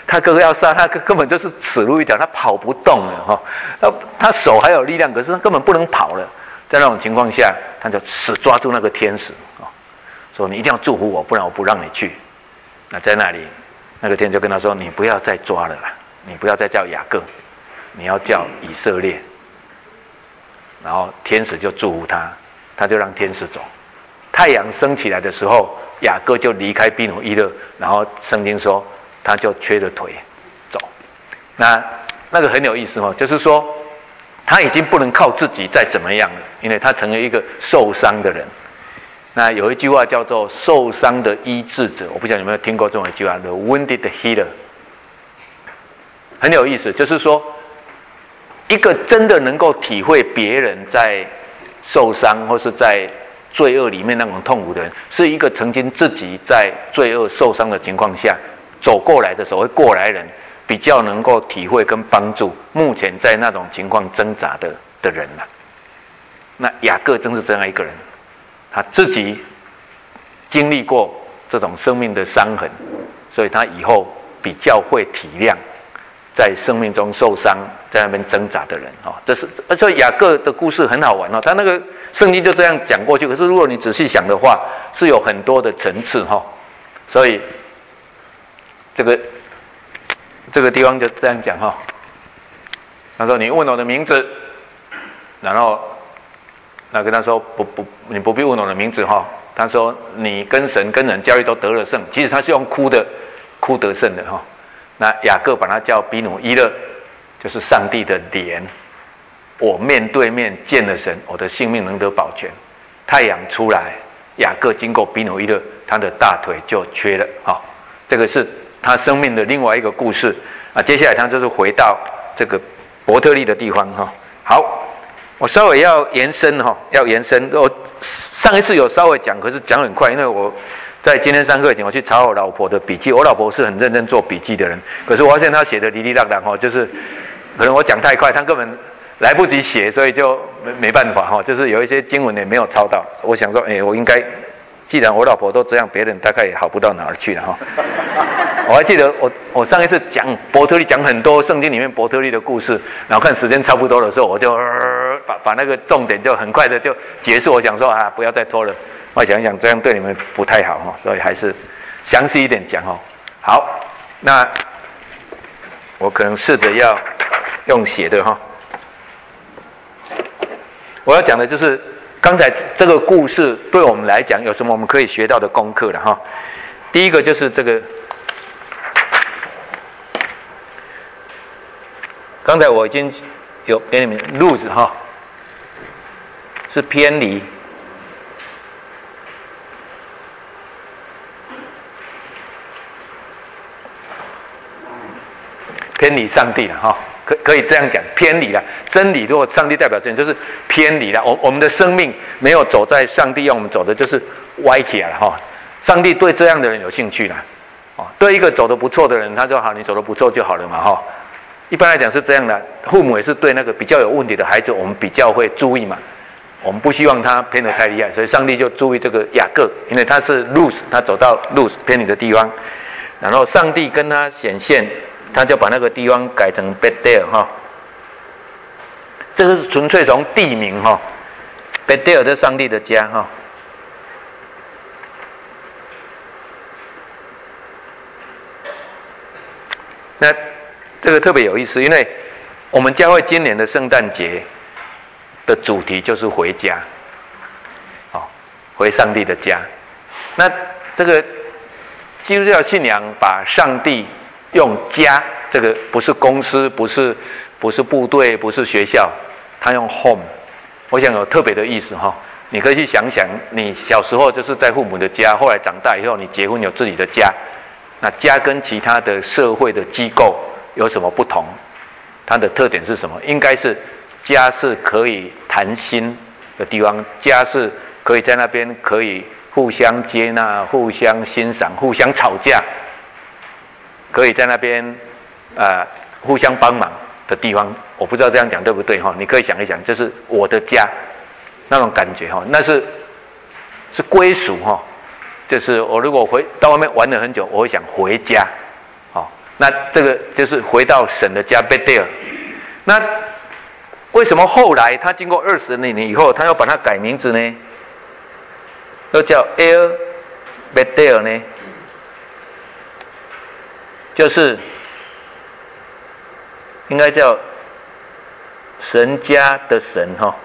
他哥哥要杀他，根本就是死路一条，他跑不动了哈。他手还有力量，可是他根本不能跑了。在那种情况下，他就死抓住那个天使啊，说你一定要祝福我，不然我不让你去。那在那里，那个天就跟他说：“你不要再抓了啦，你不要再叫雅各，你要叫以色列。”然后天使就祝福他，他就让天使走。太阳升起来的时候，雅各就离开毗努伊勒，然后圣经说他就缺着腿走。那个很有意思哦，就是说他已经不能靠自己再怎么样了，因为他成为一个受伤的人。那有一句话叫做受伤的医治者，我不晓得有没有听过这种一句话 ，The wounded healer， 很有意思，就是说一个真的能够体会别人在受伤或是在罪恶里面那种痛苦的人，是一个曾经自己在罪恶受伤的情况下走过来的所谓过来人，比较能够体会跟帮助目前在那种情况挣扎的人了。那雅各正是这样一个人，他自己经历过这种生命的伤痕，所以他以后比较会体谅在生命中受伤在那边挣扎的人哦。所以雅各的故事很好玩哦，他那个圣经就这样讲过去，可是如果你仔细想的话，是有很多的层次哈。所以这个地方就这样讲哈。他说：“你问我的名字。”然后那跟他说：“你不必问我的名字哈。”他说：“你跟神跟人交易都得了胜。”其实他是用哭得胜的哈。那雅各把他叫毗努伊勒，就是上帝的脸。我面对面见了神，我的性命能得保全。太阳出来，雅各经过毗努伊勒，他的大腿就缺了哈。这个是他生命的另外一个故事啊。接下来他就是回到这个伯特利的地方哈。好，我稍微要延伸哈，我上一次有稍微讲，可是讲很快，因为我在今天上课前我去查我老婆的笔记，我老婆是很认真做笔记的人，可是我发现她写的哩哩浪浪哈，就是可能我讲太快，她根本来不及写，所以就没办法哈，就是有一些经文也没有抄到。我想说，我应该，既然我老婆都这样，别人大概也好不到哪儿去了哈。我还记得我上一次讲伯特利讲很多圣经里面伯特利的故事，然后看时间差不多的时候，我就把那个重点就很快的就结束。我想说不要再拖了。我想一想，这样对你们不太好哈，所以还是详细一点讲哈。好，那我可能试着要用写的哈。我要讲的就是刚才这个故事对我们来讲有什么我们可以学到的功课了哈。第一个就是这个，刚才我已经有给你们路子哈，是偏离。偏离上帝了哈，可以这样讲，偏离了真理。如果上帝代表真理，就是偏离了。我们的生命没有走在上帝要我们走的，就是歪起来了哈。上帝对这样的人有兴趣了，对一个走得不错的人，他说好，你走得不错就好了嘛哈。一般来讲是这样的，父母也是对那个比较有问题的孩子，我们比较会注意嘛。我们不希望他偏得太厉害，所以上帝就注意这个雅各，因为他是 lose， 他走到 lose 偏离的地方，然后上帝跟他显现。他就把那个地方改成 Bethel 哈，这个是纯粹从地名哈 ，Bethel 是上帝的家哈。那这个特别有意思，因为我们教会今年的圣诞节的主题就是回家，回上帝的家。那这个基督教信仰把上帝用家，这个不是公司，不是部队，不是学校，他用 home， 我想有特别的意思哈。你可以去想想，你小时候就是在父母的家，后来长大以后你结婚有自己的家，那家跟其他的社会的机构有什么不同？它的特点是什么？应该是家是可以谈心的地方，家是可以在那边可以互相接纳、互相欣赏、互相吵架。可以在那边互相帮忙的地方，我不知道这样讲对不对哈？你可以想一想，就是我的家那种感觉哈，那是归属哈。就是我如果回到外面玩了很久，我会想回家， 那这个就是回到神的家贝德尔。那为什么后来他经过20年以后，他要把它改名字呢？又叫 El Bethel 呢？就是应该叫神家的神哈。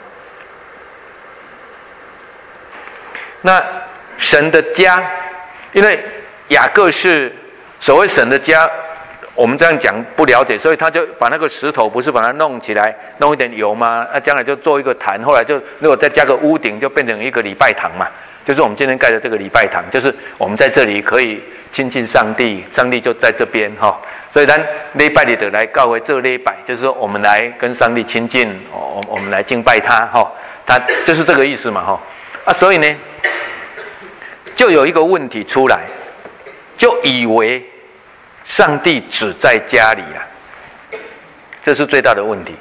那神的家，因为雅各是所谓神的家，我们这样讲不了解，所以他就把那个石头不是把它弄起来，弄一点油吗？那将来就做一个坛，后来就如果再加个屋顶，就变成一个礼拜堂嘛。就是我们今天盖的这个礼拜堂，就是我们在这里可以亲近上帝，上帝就在这边哈。所以咱礼拜里的来教会做礼拜，就是说我们来跟上帝亲近，我们来敬拜他哈，他就是这个意思嘛哈。啊，所以呢，就有一个问题出来，就以为上帝只在家里啊，这是最大的问题。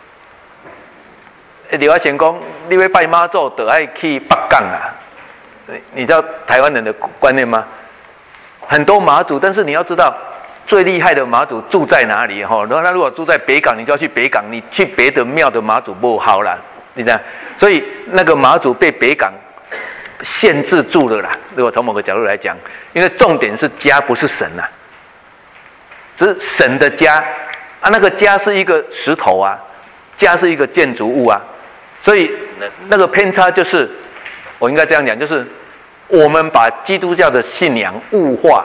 李华贤讲，你要拜妈祖，就要去北港啊。你知道台湾人的观念吗？很多妈祖，但是你要知道，最厉害的妈祖住在哪里哈？那如果住在北港，你就要去北港，你去别的庙的妈祖不好啦，你这样，所以那个妈祖被北港限制住了啦。如果从某个角度来讲，因为重点是家，不是神啊，只是神的家啊，那个家是一个石头啊，家是一个建筑物啊，所以那个偏差就是，我应该这样讲，就是我们把基督教的信仰物化。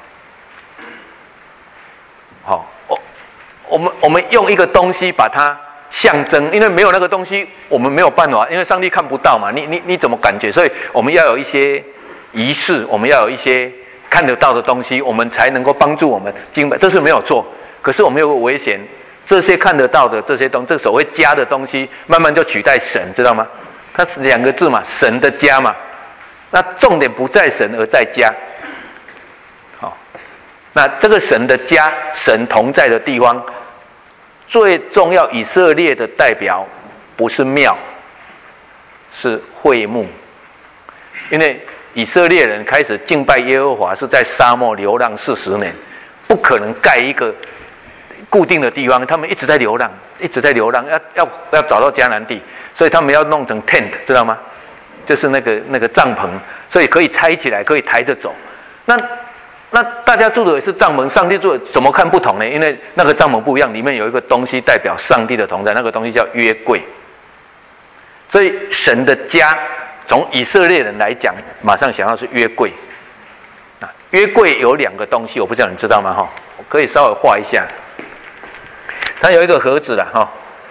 好，我们用一个东西把它象征，因为没有那个东西，我们没有办法，因为上帝看不到嘛，你怎么感觉？所以我们要有一些仪式，我们要有一些看得到的东西，我们才能够帮助我们敬拜，这是没有错。可是我们有个危险，这些看得到的这些东西，这所谓家的东西，慢慢就取代神，知道吗？它是2个字嘛，神的家嘛。那重点不在神，而在家。好，那这个神的家，神同在的地方，最重要以色列的代表不是庙，是会幕。因为以色列人开始敬拜耶和华是在沙漠流浪40年，不可能盖一个固定的地方，他们一直在流浪，一直在流浪，要找到迦南地，所以他们要弄成 tent， 知道吗？就是那个帐篷，所以可以拆起来，可以抬着走。那大家住的也是帐篷，上帝住的怎么看不同呢？因为那个帐篷不一样，里面有一个东西代表上帝的同在，那个东西叫约柜。所以神的家，从以色列人来讲，马上想到是约柜。约柜有2个东西，我不知道你知道吗？哈，我可以稍微画一下。它有一个盒子啦，哈。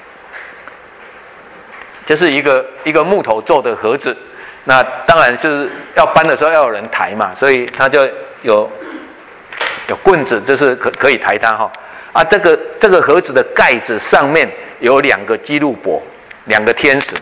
就是一个木头做的盒子，那当然是要搬的时候要有人抬嘛，所以它就有棍子，就是可以抬它哈。啊，这个盒子的盖子上面有2个基路伯，2个天使。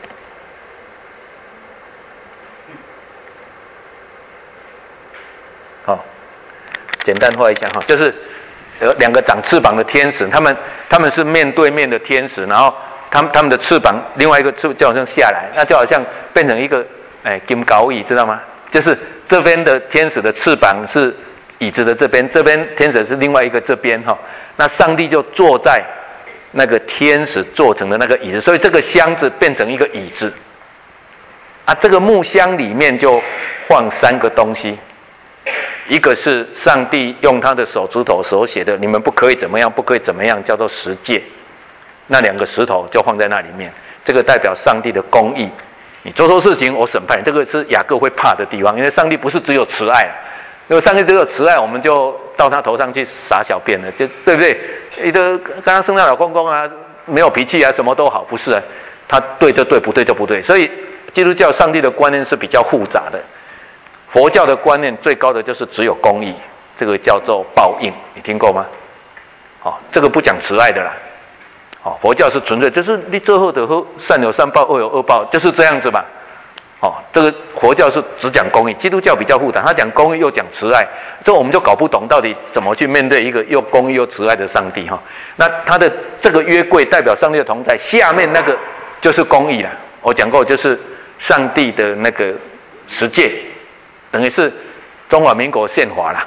好，简单画一下哈，就是有2个长翅膀的天使，他们是面对面的天使，然后。他们的翅膀，另外一个就好像下来，那就好像变成一个金高椅，知道吗？就是这边的天使的翅膀是椅子的这边，这边天使是另外一个这边哈。那上帝就坐在那个天使做成的那个椅子，所以这个箱子变成一个椅子啊。这个木箱里面就放3个东西，一个是上帝用他的手指头所写的，你们不可以怎么样，不可以怎么样，叫做十诫。那2个石头就放在那里面，这个代表上帝的公义。你做错事情，我审判。这个是雅各会怕的地方，因为上帝不是只有慈爱，如果上帝只有慈爱，我们就到他头上去撒小便了，就对不对？你的刚刚生到老公公啊，没有脾气啊，什么都好，不是啊？他对就对，不对就不对。所以基督教上帝的观念是比较复杂的，佛教的观念最高的就是只有公义，这个叫做报应，你听过吗？好，这个不讲慈爱的啦。哦，佛教是纯粹，就是你做好的好，善有善报，恶有恶报，就是这样子嘛。哦，这个佛教是只讲公义，基督教比较复杂，他讲公义又讲慈爱，这我们就搞不懂到底怎么去面对一个又公义又慈爱的上帝哈。那他的这个约柜代表上帝的同在，下面那个就是公义啦。我讲过，就是上帝的那个十诫，等于是中华民国宪法啦。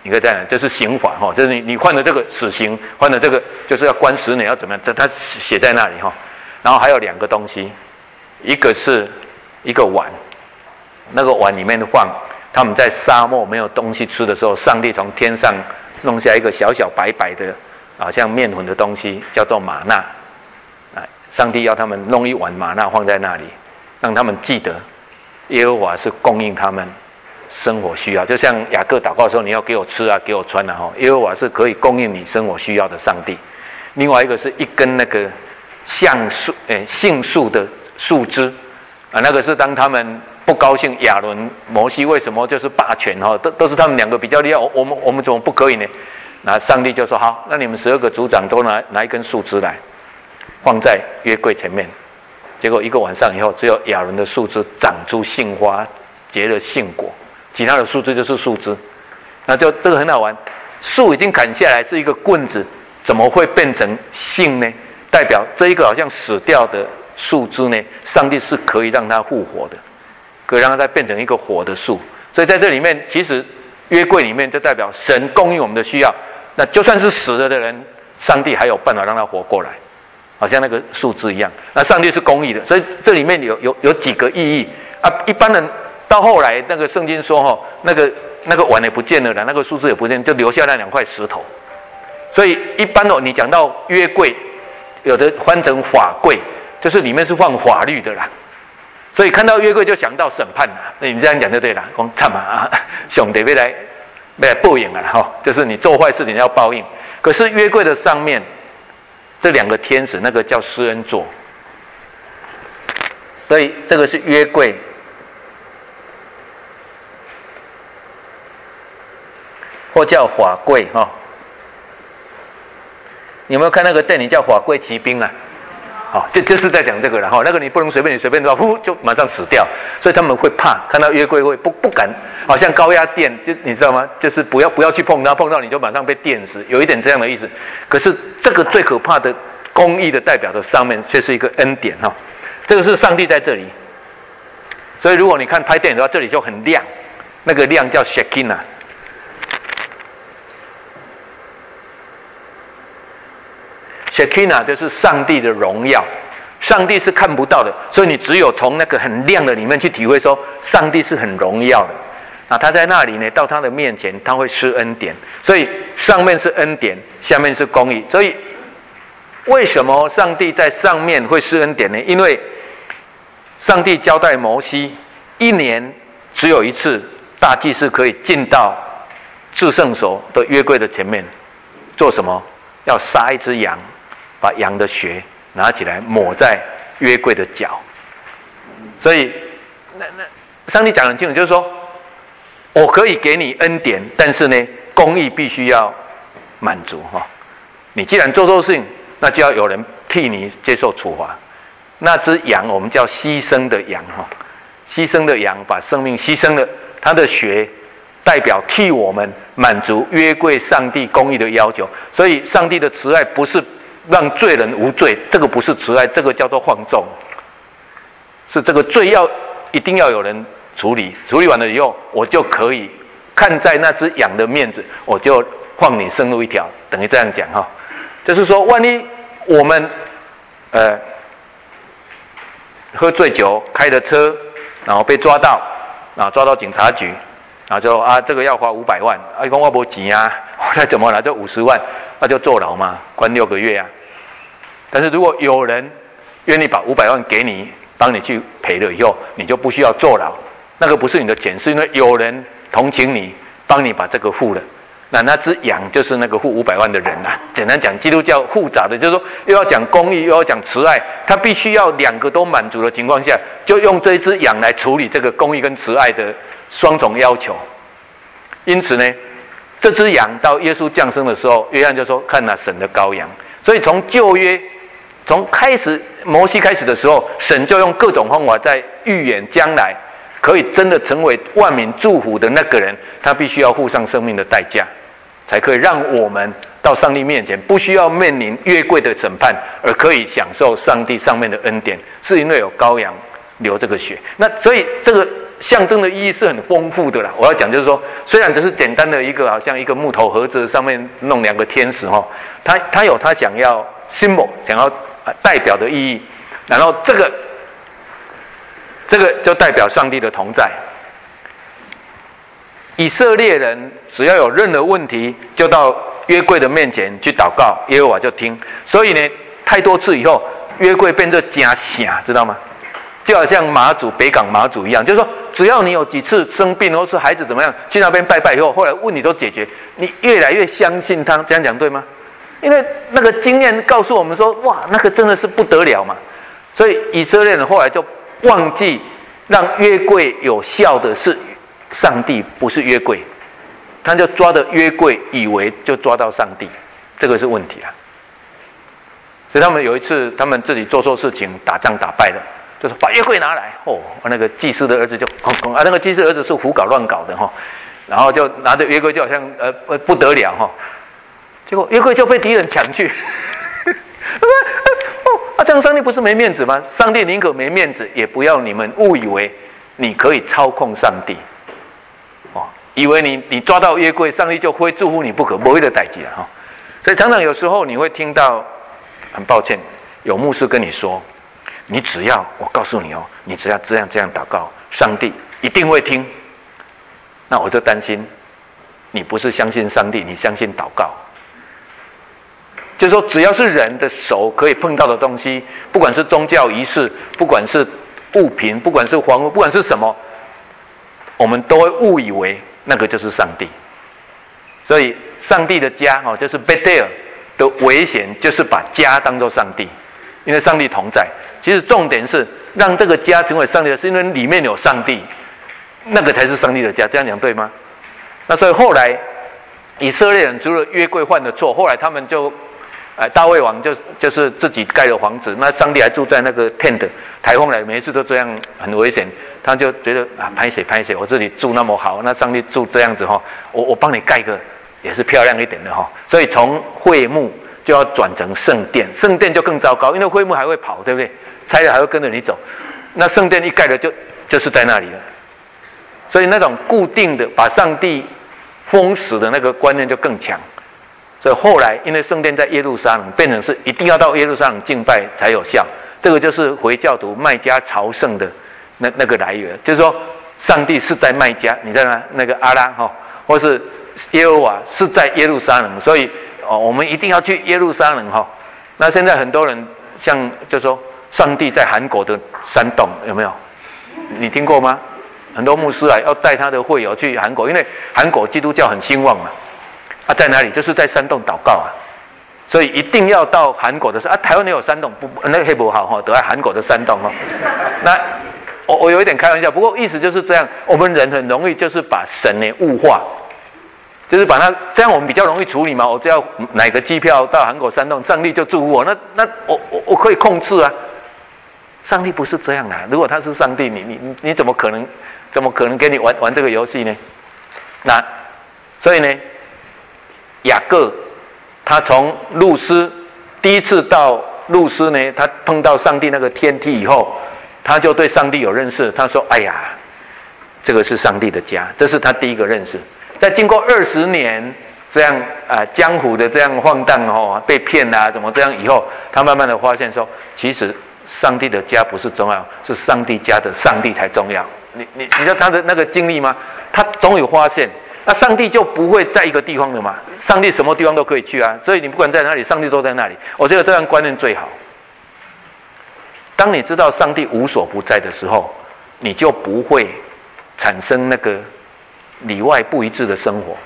你可以这样讲，就是刑法哈，就是你犯了这个死刑，犯了这个就是要关10年，要怎么样？他写在那里哈。然后还有2个东西，一个是一个碗，那个碗里面放他们在沙漠没有东西吃的时候，上帝从天上弄下一个小小白白的，好像面粉的东西，叫做玛纳。上帝要他们弄一碗玛纳放在那里，让他们记得耶和华是供应他们生活需要。就像雅各祷告的时候，你要给我吃啊，给我穿啊，耶和华是可以供应你生活需要的上帝。另外一个是一根那个杏树的树枝啊，那个是当他们不高兴亚伦、摩西为什么就是霸权都是他们2个比较厉害，我们怎么不可以呢？那上帝就说好，那你们12个族长都拿一根树枝来，放在约柜前面。结果1个晚上以后，只有亚伦的树枝长出杏花，结了杏果，其他的树枝就是树枝。那就这个很好玩，树已经砍下来是一个棍子，怎么会变成杏呢？代表这一个好像死掉的树枝呢，上帝是可以让它复活的，可以让它再变成一个活的树。所以在这里面，其实约柜里面就代表神供应我们的需要。那就算是死了的人，上帝还有办法让他活过来，好像那个树枝一样。那上帝是公义的，所以这里面有几个意义啊。一般人到后来那个圣经说那个碗也不见了啦，那个树枝也不见了，就留下那2块石头。所以一般你讲到约柜，有的翻成法柜，就是里面是放法律的啦。所以看到约柜就想到审判啦，你这样讲就对了，讲惨啊，上帝要来报应啊，就是你做坏事情要报应。可是约柜的上面这2个天使，那个叫施恩座，所以这个是约柜，或叫法柜哈。你有没有看那个电影叫《法柜奇兵》啊？就是在讲这个了哈。那个你不能随便的话，就马上死掉，所以他们会怕看到约柜会不敢，好像高压电，就你知道吗？就是不要去碰它，碰到你就马上被电死，有一点这样的意思。可是这个最可怕的公义的代表的上面却是一个恩典哈，这个是上帝在这里。所以如果你看拍电影的话，这里就很亮，那个亮叫 Shekinah。Shekinah 就是上帝的荣耀，上帝是看不到的，所以你只有从那个很亮的里面去体会说，上帝是很荣耀的。他在那里呢，到他的面前，他会施恩典，所以上面是恩典，下面是公义。所以为什么上帝在上面会施恩典呢？因为上帝交代摩西，1年只有一次，大祭司可以进到至圣所的约柜的前面，做什么？要杀一只羊，把羊的血拿起来抹在约柜的脚。所以上帝讲得很清楚，就是说我可以给你恩典，但是呢，公义必须要满足哈。你既然做错事情，那就要有人替你接受处罚。那只羊我们叫牺牲的羊哈，牺牲的羊把生命牺牲了，他的血代表替我们满足约柜上帝公义的要求。所以上帝的慈爱不是让罪人无罪，这个不是慈爱，这个叫做放纵，是这个罪一定要有人处理完了以后，我就可以看在那只羊的面子，我就放你生路一条，等于这样讲哈。就是说万一我们喝醉酒开的车，然后被抓到，然后抓到警察局，然后就这个要花500万，你说我没钱啊，那怎么拿就50万，那就坐牢嘛，关6个月啊。但是如果有人愿意把500万给你，帮你去赔了以后，你就不需要坐牢，那个不是你的钱，是因为有人同情你，帮你把这个付了。那只羊就是那个付500万的人啊。简单讲，基督教复杂的就是说，又要讲公义，又要讲慈爱，他必须要2个都满足的情况下，就用这一只羊来处理这个公义跟慈爱的双重要求。因此呢，这只羊到耶稣降生的时候，约翰就说：“看那神的羔羊。”所以从旧约，从开始摩西开始的时候，神就用各种方法在预言将来可以真的成为万民祝福的那个人，他必须要付上生命的代价，才可以让我们到上帝面前，不需要面临约柜的审判，而可以享受上帝上面的恩典，是因为有羔羊流这个血。那所以这个象征的意义是很丰富的啦。我要讲就是说，虽然只是简单的一个好像一个木头盒子上面弄2个天使哈，它有它想要 symbol 想要代表的意义，然后这个就代表上帝的同在。以色列人只要有任何问题，就到约柜的面前去祷告，耶和华就听。所以呢，太多次以后，约柜变成加响，知道吗？就好像马祖北港马祖一样，就是说，只要你有几次生病，或是孩子怎么样，去那边拜拜以后，后来问题都解决，你越来越相信他，这样讲对吗？因为那个经验告诉我们说，哇，那个真的是不得了嘛。所以以色列人后来就忘记让约柜有效的是上帝，不是约柜，他就抓着约柜，以为就抓到上帝，这个是问题啊。所以他们有一次，他们自己做错事情，打仗打败了，就是把约柜拿来，那个祭司的儿子就那个祭司的儿子是胡搞乱搞的哈，然后就拿着约柜，就好像不得了哈，结果约柜就被敌人抢去。这样上帝不是没面子吗？上帝宁可没面子，也不要你们误以为你可以操控上帝。以为你抓到约柜，上帝就会祝福你不可，不会的代志啊！所以常常有时候你会听到，很抱歉，有牧师跟你说，你只要我告诉你你只要这样祷告，上帝一定会听。那我就担心，你不是相信上帝，你相信祷告。就是说，只要是人的手可以碰到的东西，不管是宗教仪式，不管是物品，不管是房屋，不管是什么，我们都会误以为那个就是上帝。所以上帝的家就是 Bethel 的危险，就是把家当作上帝，因为上帝同在。其实重点是让这个家成为上帝的，是因为里面有上帝，那个才是上帝的家。这样讲对吗？那所以后来以色列人除了约柜犯的错，后来他们就大卫王就是自己盖了房子，那上帝还住在那个 tent， 台风来每一次都这样很危险，他就觉得拍谁，我这里住那么好，那上帝住这样子我帮你盖个也是漂亮一点的所以从会幕就要转成圣殿，圣殿就更糟糕，因为会幕还会跑，对不对？拆了还会跟着你走，那圣殿一盖了就是在那里了，所以那种固定的把上帝封死的那个观念就更强。所以后来，因为圣殿在耶路撒冷，变成是一定要到耶路撒冷敬拜才有效。这个就是回教徒麦加朝圣的那个来源，就是说，上帝是在麦加，你在那个阿拉或是耶和华是在耶路撒冷，所以我们一定要去耶路撒冷那现在很多人就说，上帝在韩国的山洞有没有？你听过吗？很多牧师要带他的会友去韩国，因为韩国基督教很兴旺嘛。在哪里？就是在山洞祷告所以一定要到韩国的台湾也有山洞，那个不好都在韩国的山洞那我有一点开玩笑，不过意思就是这样，我们人很容易就是把神物化，就是把它这样，我们比较容易处理嘛。我只要买个机票到韩国山洞，上帝就祝福我，那我可以控制啊。上帝不是这样的，如果他是上帝，你怎么可能给你玩这个游戏呢？那所以呢？雅各他从路斯第一次到路斯呢，他碰到上帝那个天梯以后，他就对上帝有认识。他说：“哎呀，这个是上帝的家。”这是他第一个认识。在经过20年这样江湖的这样晃荡被骗怎么这样以后，他慢慢的发现说，其实上帝的家不是重要，是上帝家的上帝才重要。你知道他的那个经历吗？他终于发现。那上帝就不会在一个地方的嘛？上帝什么地方都可以去啊，所以你不管在哪里，上帝都在那里。我觉得这样观念最好。当你知道上帝无所不在的时候，你就不会产生那个里外不一致的生活。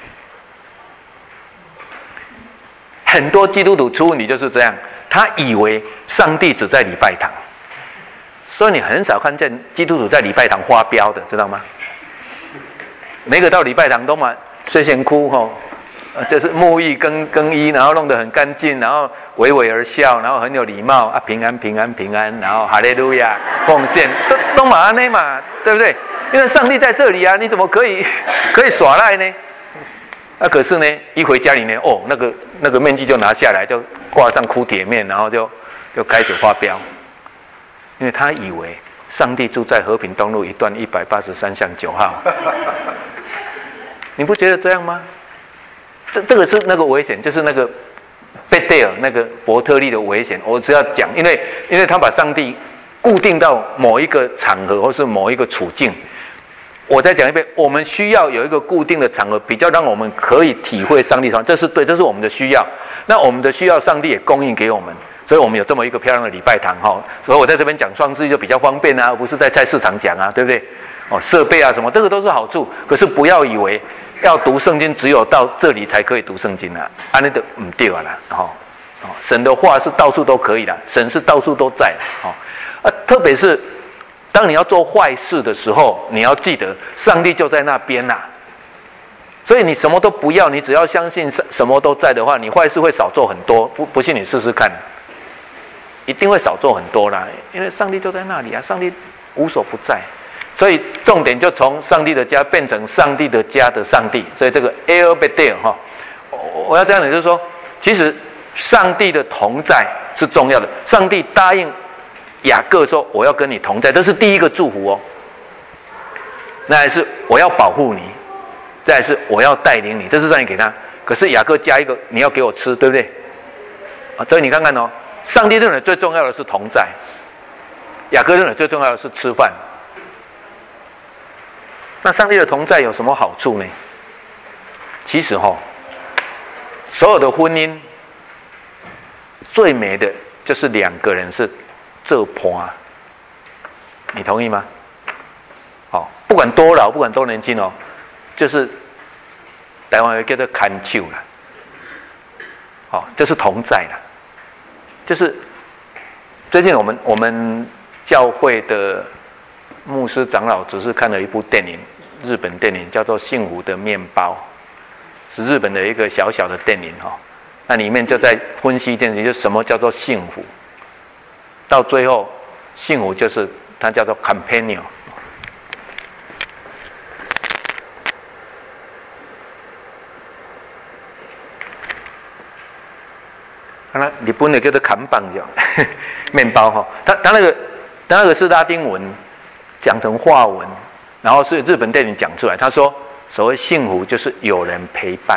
很多基督徒出问题就是这样，他以为上帝只在礼拜堂，所以你很少看见基督徒在礼拜堂发飙的，知道吗？每个到礼拜堂都嘛睡前哭就是沐浴更衣，然后弄得很干净，然后娓娓而笑，然后很有礼貌平安，然后哈利路亚奉献都嘛安内嘛，对不对？因为上帝在这里啊，你怎么可以耍赖呢？可是呢，一回家里呢，那个面具就拿下来，就挂上哭铁面，然后就开始发飙，因为他以为上帝住在和平东路1段183巷9号。你不觉得这样吗？这个是那个危险，就是那个贝戴尔那个伯特利的危险。我只要讲，因为他把上帝固定到某一个场合或是某一个处境。我再讲一遍，我们需要有一个固定的场合，比较让我们可以体会上帝的，这是对，这是我们的需要。那我们的需要，上帝也供应给我们，所以我们有这么一个漂亮的礼拜堂哈。所以我在这边讲创世纪就比较方便啊，而不是在菜市场讲啊，对不对？设备啊什么，这个都是好处。可是不要以为要读圣经只有到这里才可以读圣经啊，那就不对了啦。神的话是到处都可以的，神是到处都在特别是当你要做坏事的时候，你要记得上帝就在那边啦。所以你什么都不要，你只要相信什么都在的话，你坏事会少做很多。不信你试试看，一定会少做很多啦。因为上帝就在那里啊，上帝无所不在。所以重点就从上帝的家变成上帝的家的上帝。所以这个 El Bethel 我要这样讲，就是说，其实上帝的同在是重要的。上帝答应雅各说：“我要跟你同在。”这是第一个祝福哦。那还是我要保护你，再来是我要带领你，这是上帝给他。可是雅各加一个你要给我吃，对不对？所以你看看哦，上帝认为最重要的是同在，雅各认为最重要的是吃饭。那上帝的同在有什么好处呢？其实所有的婚姻最美的就是两个人是这伴，你同意吗？不管多老，不管多年轻就是台湾有叫做看手啦，就是同在啦。就是最近我们教会的牧师长老只是看了一部电影，日本电影叫做《幸福的面包》，是日本的一个小小的电影那里面就在分析一件事，就是什么叫做幸福。到最后，幸福就是它叫做 companion。日本的叫做砍棒叫面包它那个是拉丁文讲成华文，然后是日本电影讲出来。他说，所谓幸福就是有人陪伴。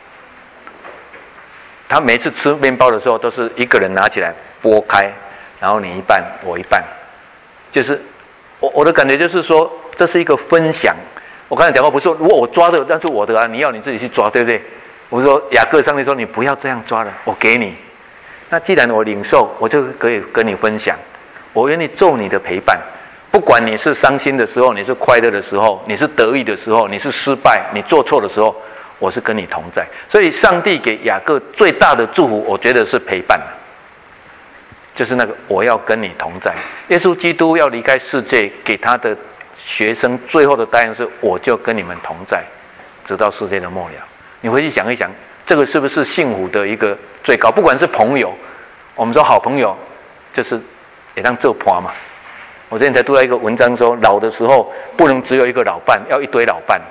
他每次吃面包的时候，都是一个人拿起来剥开，然后你一半，我一半，就是我的感觉就是说，这是一个分享。我刚才讲过，不是说如果我抓的，但是我的啊，你要你自己去抓，对不对？我说雅各上帝说，你不要这样抓了，我给你。那既然我领受，我就可以跟你分享，我愿意做你的陪伴。不管你是伤心的时候，你是快乐的时候，你是得意的时候，你是失败，你做错的时候，我是跟你同在。所以上帝给雅各最大的祝福，我觉得是陪伴，就是那个我要跟你同在。耶稣基督要离开世界，给他的学生最后的答案是：我就跟你们同在，直到世界的末了。你回去想一想，这个是不是幸福的一个最高？不管是朋友，我们说好朋友，就是也当做伴嘛。我之前才读到一个文章说，老的时候不能只有一个老伴，要一堆老伴。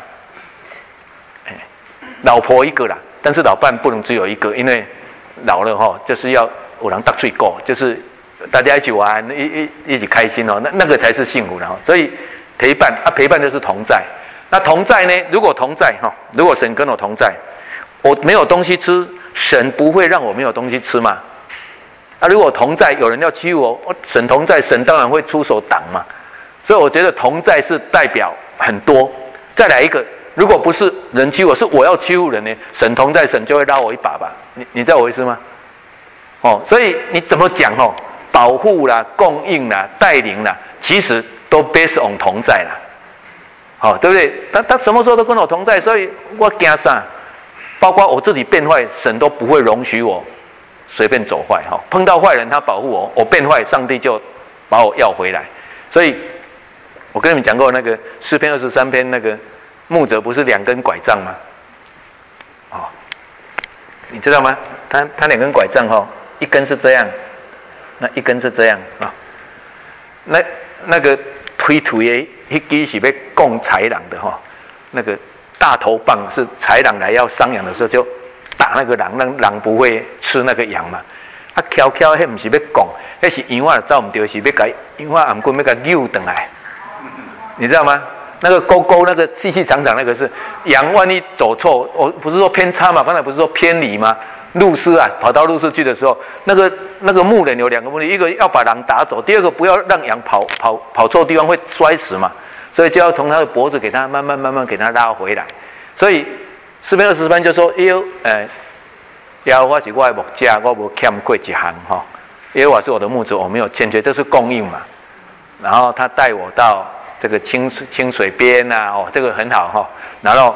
老婆一个啦，但是老伴不能只有一个，因为老了就是要有人搭嘴过，就是大家一起玩，一起开心那个才是幸福的所以陪伴陪伴就是同在。那同在呢？如果同在如果神跟我同在，我没有东西吃，神不会让我没有东西吃嘛。如果同在，有人要欺负我，神同在，神当然会出手挡嘛。所以我觉得同在是代表很多。再来一个，如果不是人欺负我，是我要欺负人呢，神同在，神就会拉我一把吧。你知道我意思吗？所以你怎么讲保护啦、供应啦、带领啦，其实都 based on 同在啦。对不对？他什么时候都跟我同在，所以我怕啥？包括我自己变坏，神都不会容许我随便走坏碰到坏人他保护我，我变坏，上帝就把我要回来。所以我跟你们讲过那个诗篇23篇，那个牧者不是2根拐杖吗？你知道吗？他2根拐杖一根是这样，那一根是这样那个推的那支是要供豺狼的那个大头棒是豺狼来要伤羊的时候就打那个狼，让狼不会吃那个羊嘛。 啊，悄悄迄毋是要讲，迄是羊仔走唔对，是要甲羊仔颔棍要甲扭转来，你知道吗？那个勾勾，那个细细长长，那个是羊，万一走错，我不是说偏差嘛？刚才不是说偏离吗？路师啊，跑到路师去的时候，那个牧人有两个目的，一个要把狼打走，第二个不要让羊跑错地方会摔死嘛，所以就要从他的脖子给他慢慢给他拉回来。所以诗篇20篇就说：耶和华是我的牧者，我无欠过一项哈。耶和华是我的牧者，我没有欠缺，这是供应嘛。然后他带我到这个清水边啊，这个很好哈。然后，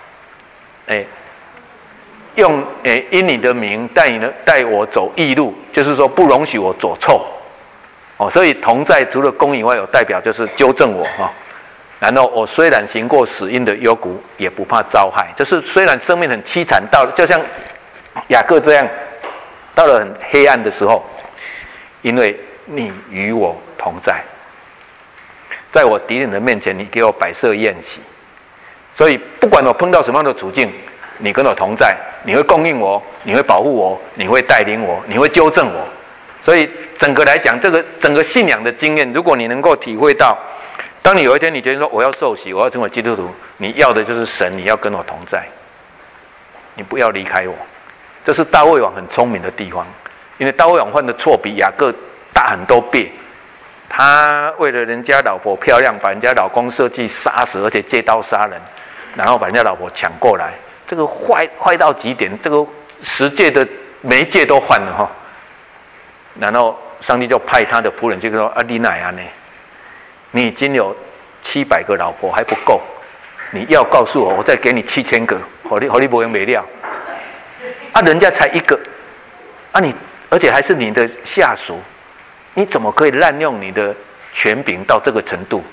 因你的名带我走义路，就是说不容许我走错。所以同在除了供应以外，有代表就是纠正我哈。然后我虽然行过死荫的幽谷，也不怕遭害。就是虽然生命很凄惨，到就像雅各这样，到了很黑暗的时候，因为你与我同在。在我敌人的面前，你给我摆设宴席，所以不管我碰到什么样的处境，你跟我同在，你会供应我，你会保护我，你会带领我，你会纠正我。所以整个来讲，这个整个信仰的经验，如果你能够体会到，当你有一天你觉得说我要受洗，我要成为基督徒，你要的就是神，你要跟我同在，你不要离开我。这是大卫王很聪明的地方，因为大卫王犯的错比雅各大很多倍。他为了人家老婆漂亮，把人家老公设计杀死，而且借刀杀人，然后把人家老婆抢过来，这个坏到极点，这个10诫的每一诫都犯了哈。然后上帝就派他的仆人就说：你哪样呢？你已经有700个老婆还不够，你要告诉我，我再给你7000个，好你不用没料。人家才1个，你而且还是你的下属。你怎么可以滥用你的权柄到这个程度？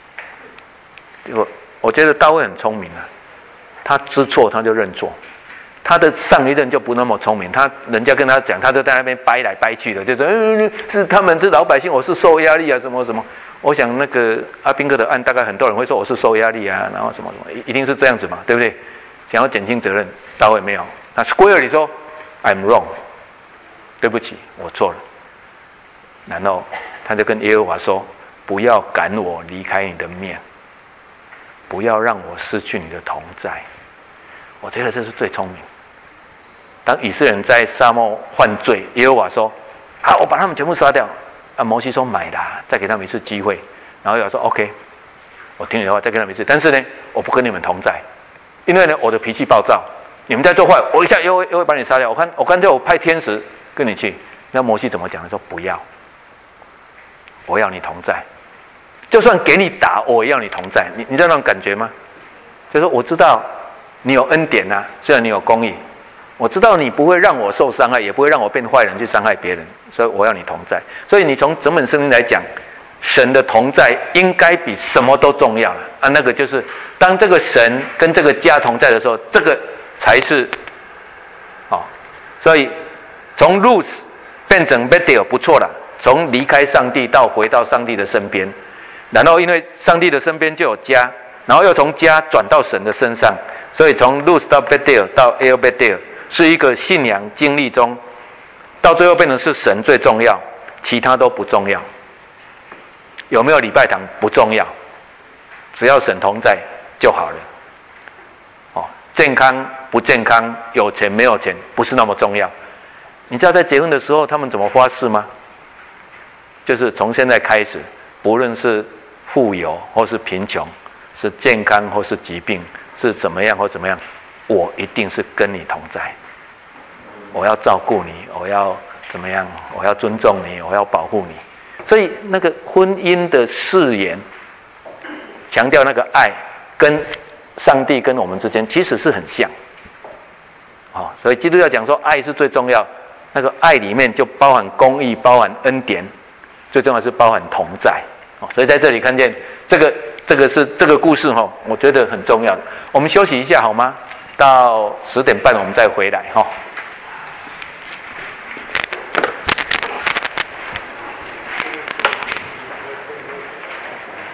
我觉得大卫很聪明啊，他知错他就认错。他的上一任就不那么聪明，人家跟他讲，他就在那边掰来掰去的，就说是他们是老百姓，我是受压力啊，什么什么。我想那个阿兵哥的案，大概很多人会说我是受压力啊，然后什么什么，一定是这样子嘛，对不对？想要减轻责任，大卫没有，他 squarely 说 I'm wrong， 对不起，我错了。然后他就跟耶和华说：不要赶我离开你的面，不要让我失去你的同在。我觉得这是最聪明。当以色列人在沙漠犯罪，耶和华说：我把他们全部杀掉。摩西说：买啦，再给他们一次机会。然后耶和华说 OK， 我听你的话，再给他们一次。但是呢，我不跟你们同在，因为呢，我的脾气暴躁，你们在做坏，我一下又会把你杀掉。我干脆我派天使跟你去。那摩西怎么讲？他说：不要。我要你同在，就算给你打，我也要你同在。你知道那种感觉吗？就是我知道你有恩典啊，虽然你有公义，我知道你不会让我受伤害，也不会让我变坏人去伤害别人，所以我要你同在。所以你从整本圣经来讲，神的同在应该比什么都重要啊！那个就是当这个神跟这个家同在的时候，这个才是所以从 lose 变成 better 不错了。从离开上帝到回到上帝的身边，然后因为上帝的身边就有家，然后又从家转到神的身上，所以从 lose 到 Bethel 到 El Bethel 是一个信仰经历中，到最后变成是神最重要，其他都不重要。有没有礼拜堂不重要，只要神同在就好了。健康不健康，有钱没有钱，不是那么重要。你知道在结婚的时候他们怎么发誓吗？就是从现在开始，不论是富有或是贫穷，是健康或是疾病，是怎么样或怎么样，我一定是跟你同在。我要照顾你，我要怎么样？我要尊重你，我要保护你。所以那个婚姻的誓言，强调那个爱，跟上帝跟我们之间其实是很像。所以基督教讲说爱是最重要，那个爱里面就包含公义，包含恩典。最重要是包含同在，所以在这里看见这个故事我觉得很重要。我们休息一下好吗？到10点半我们再回来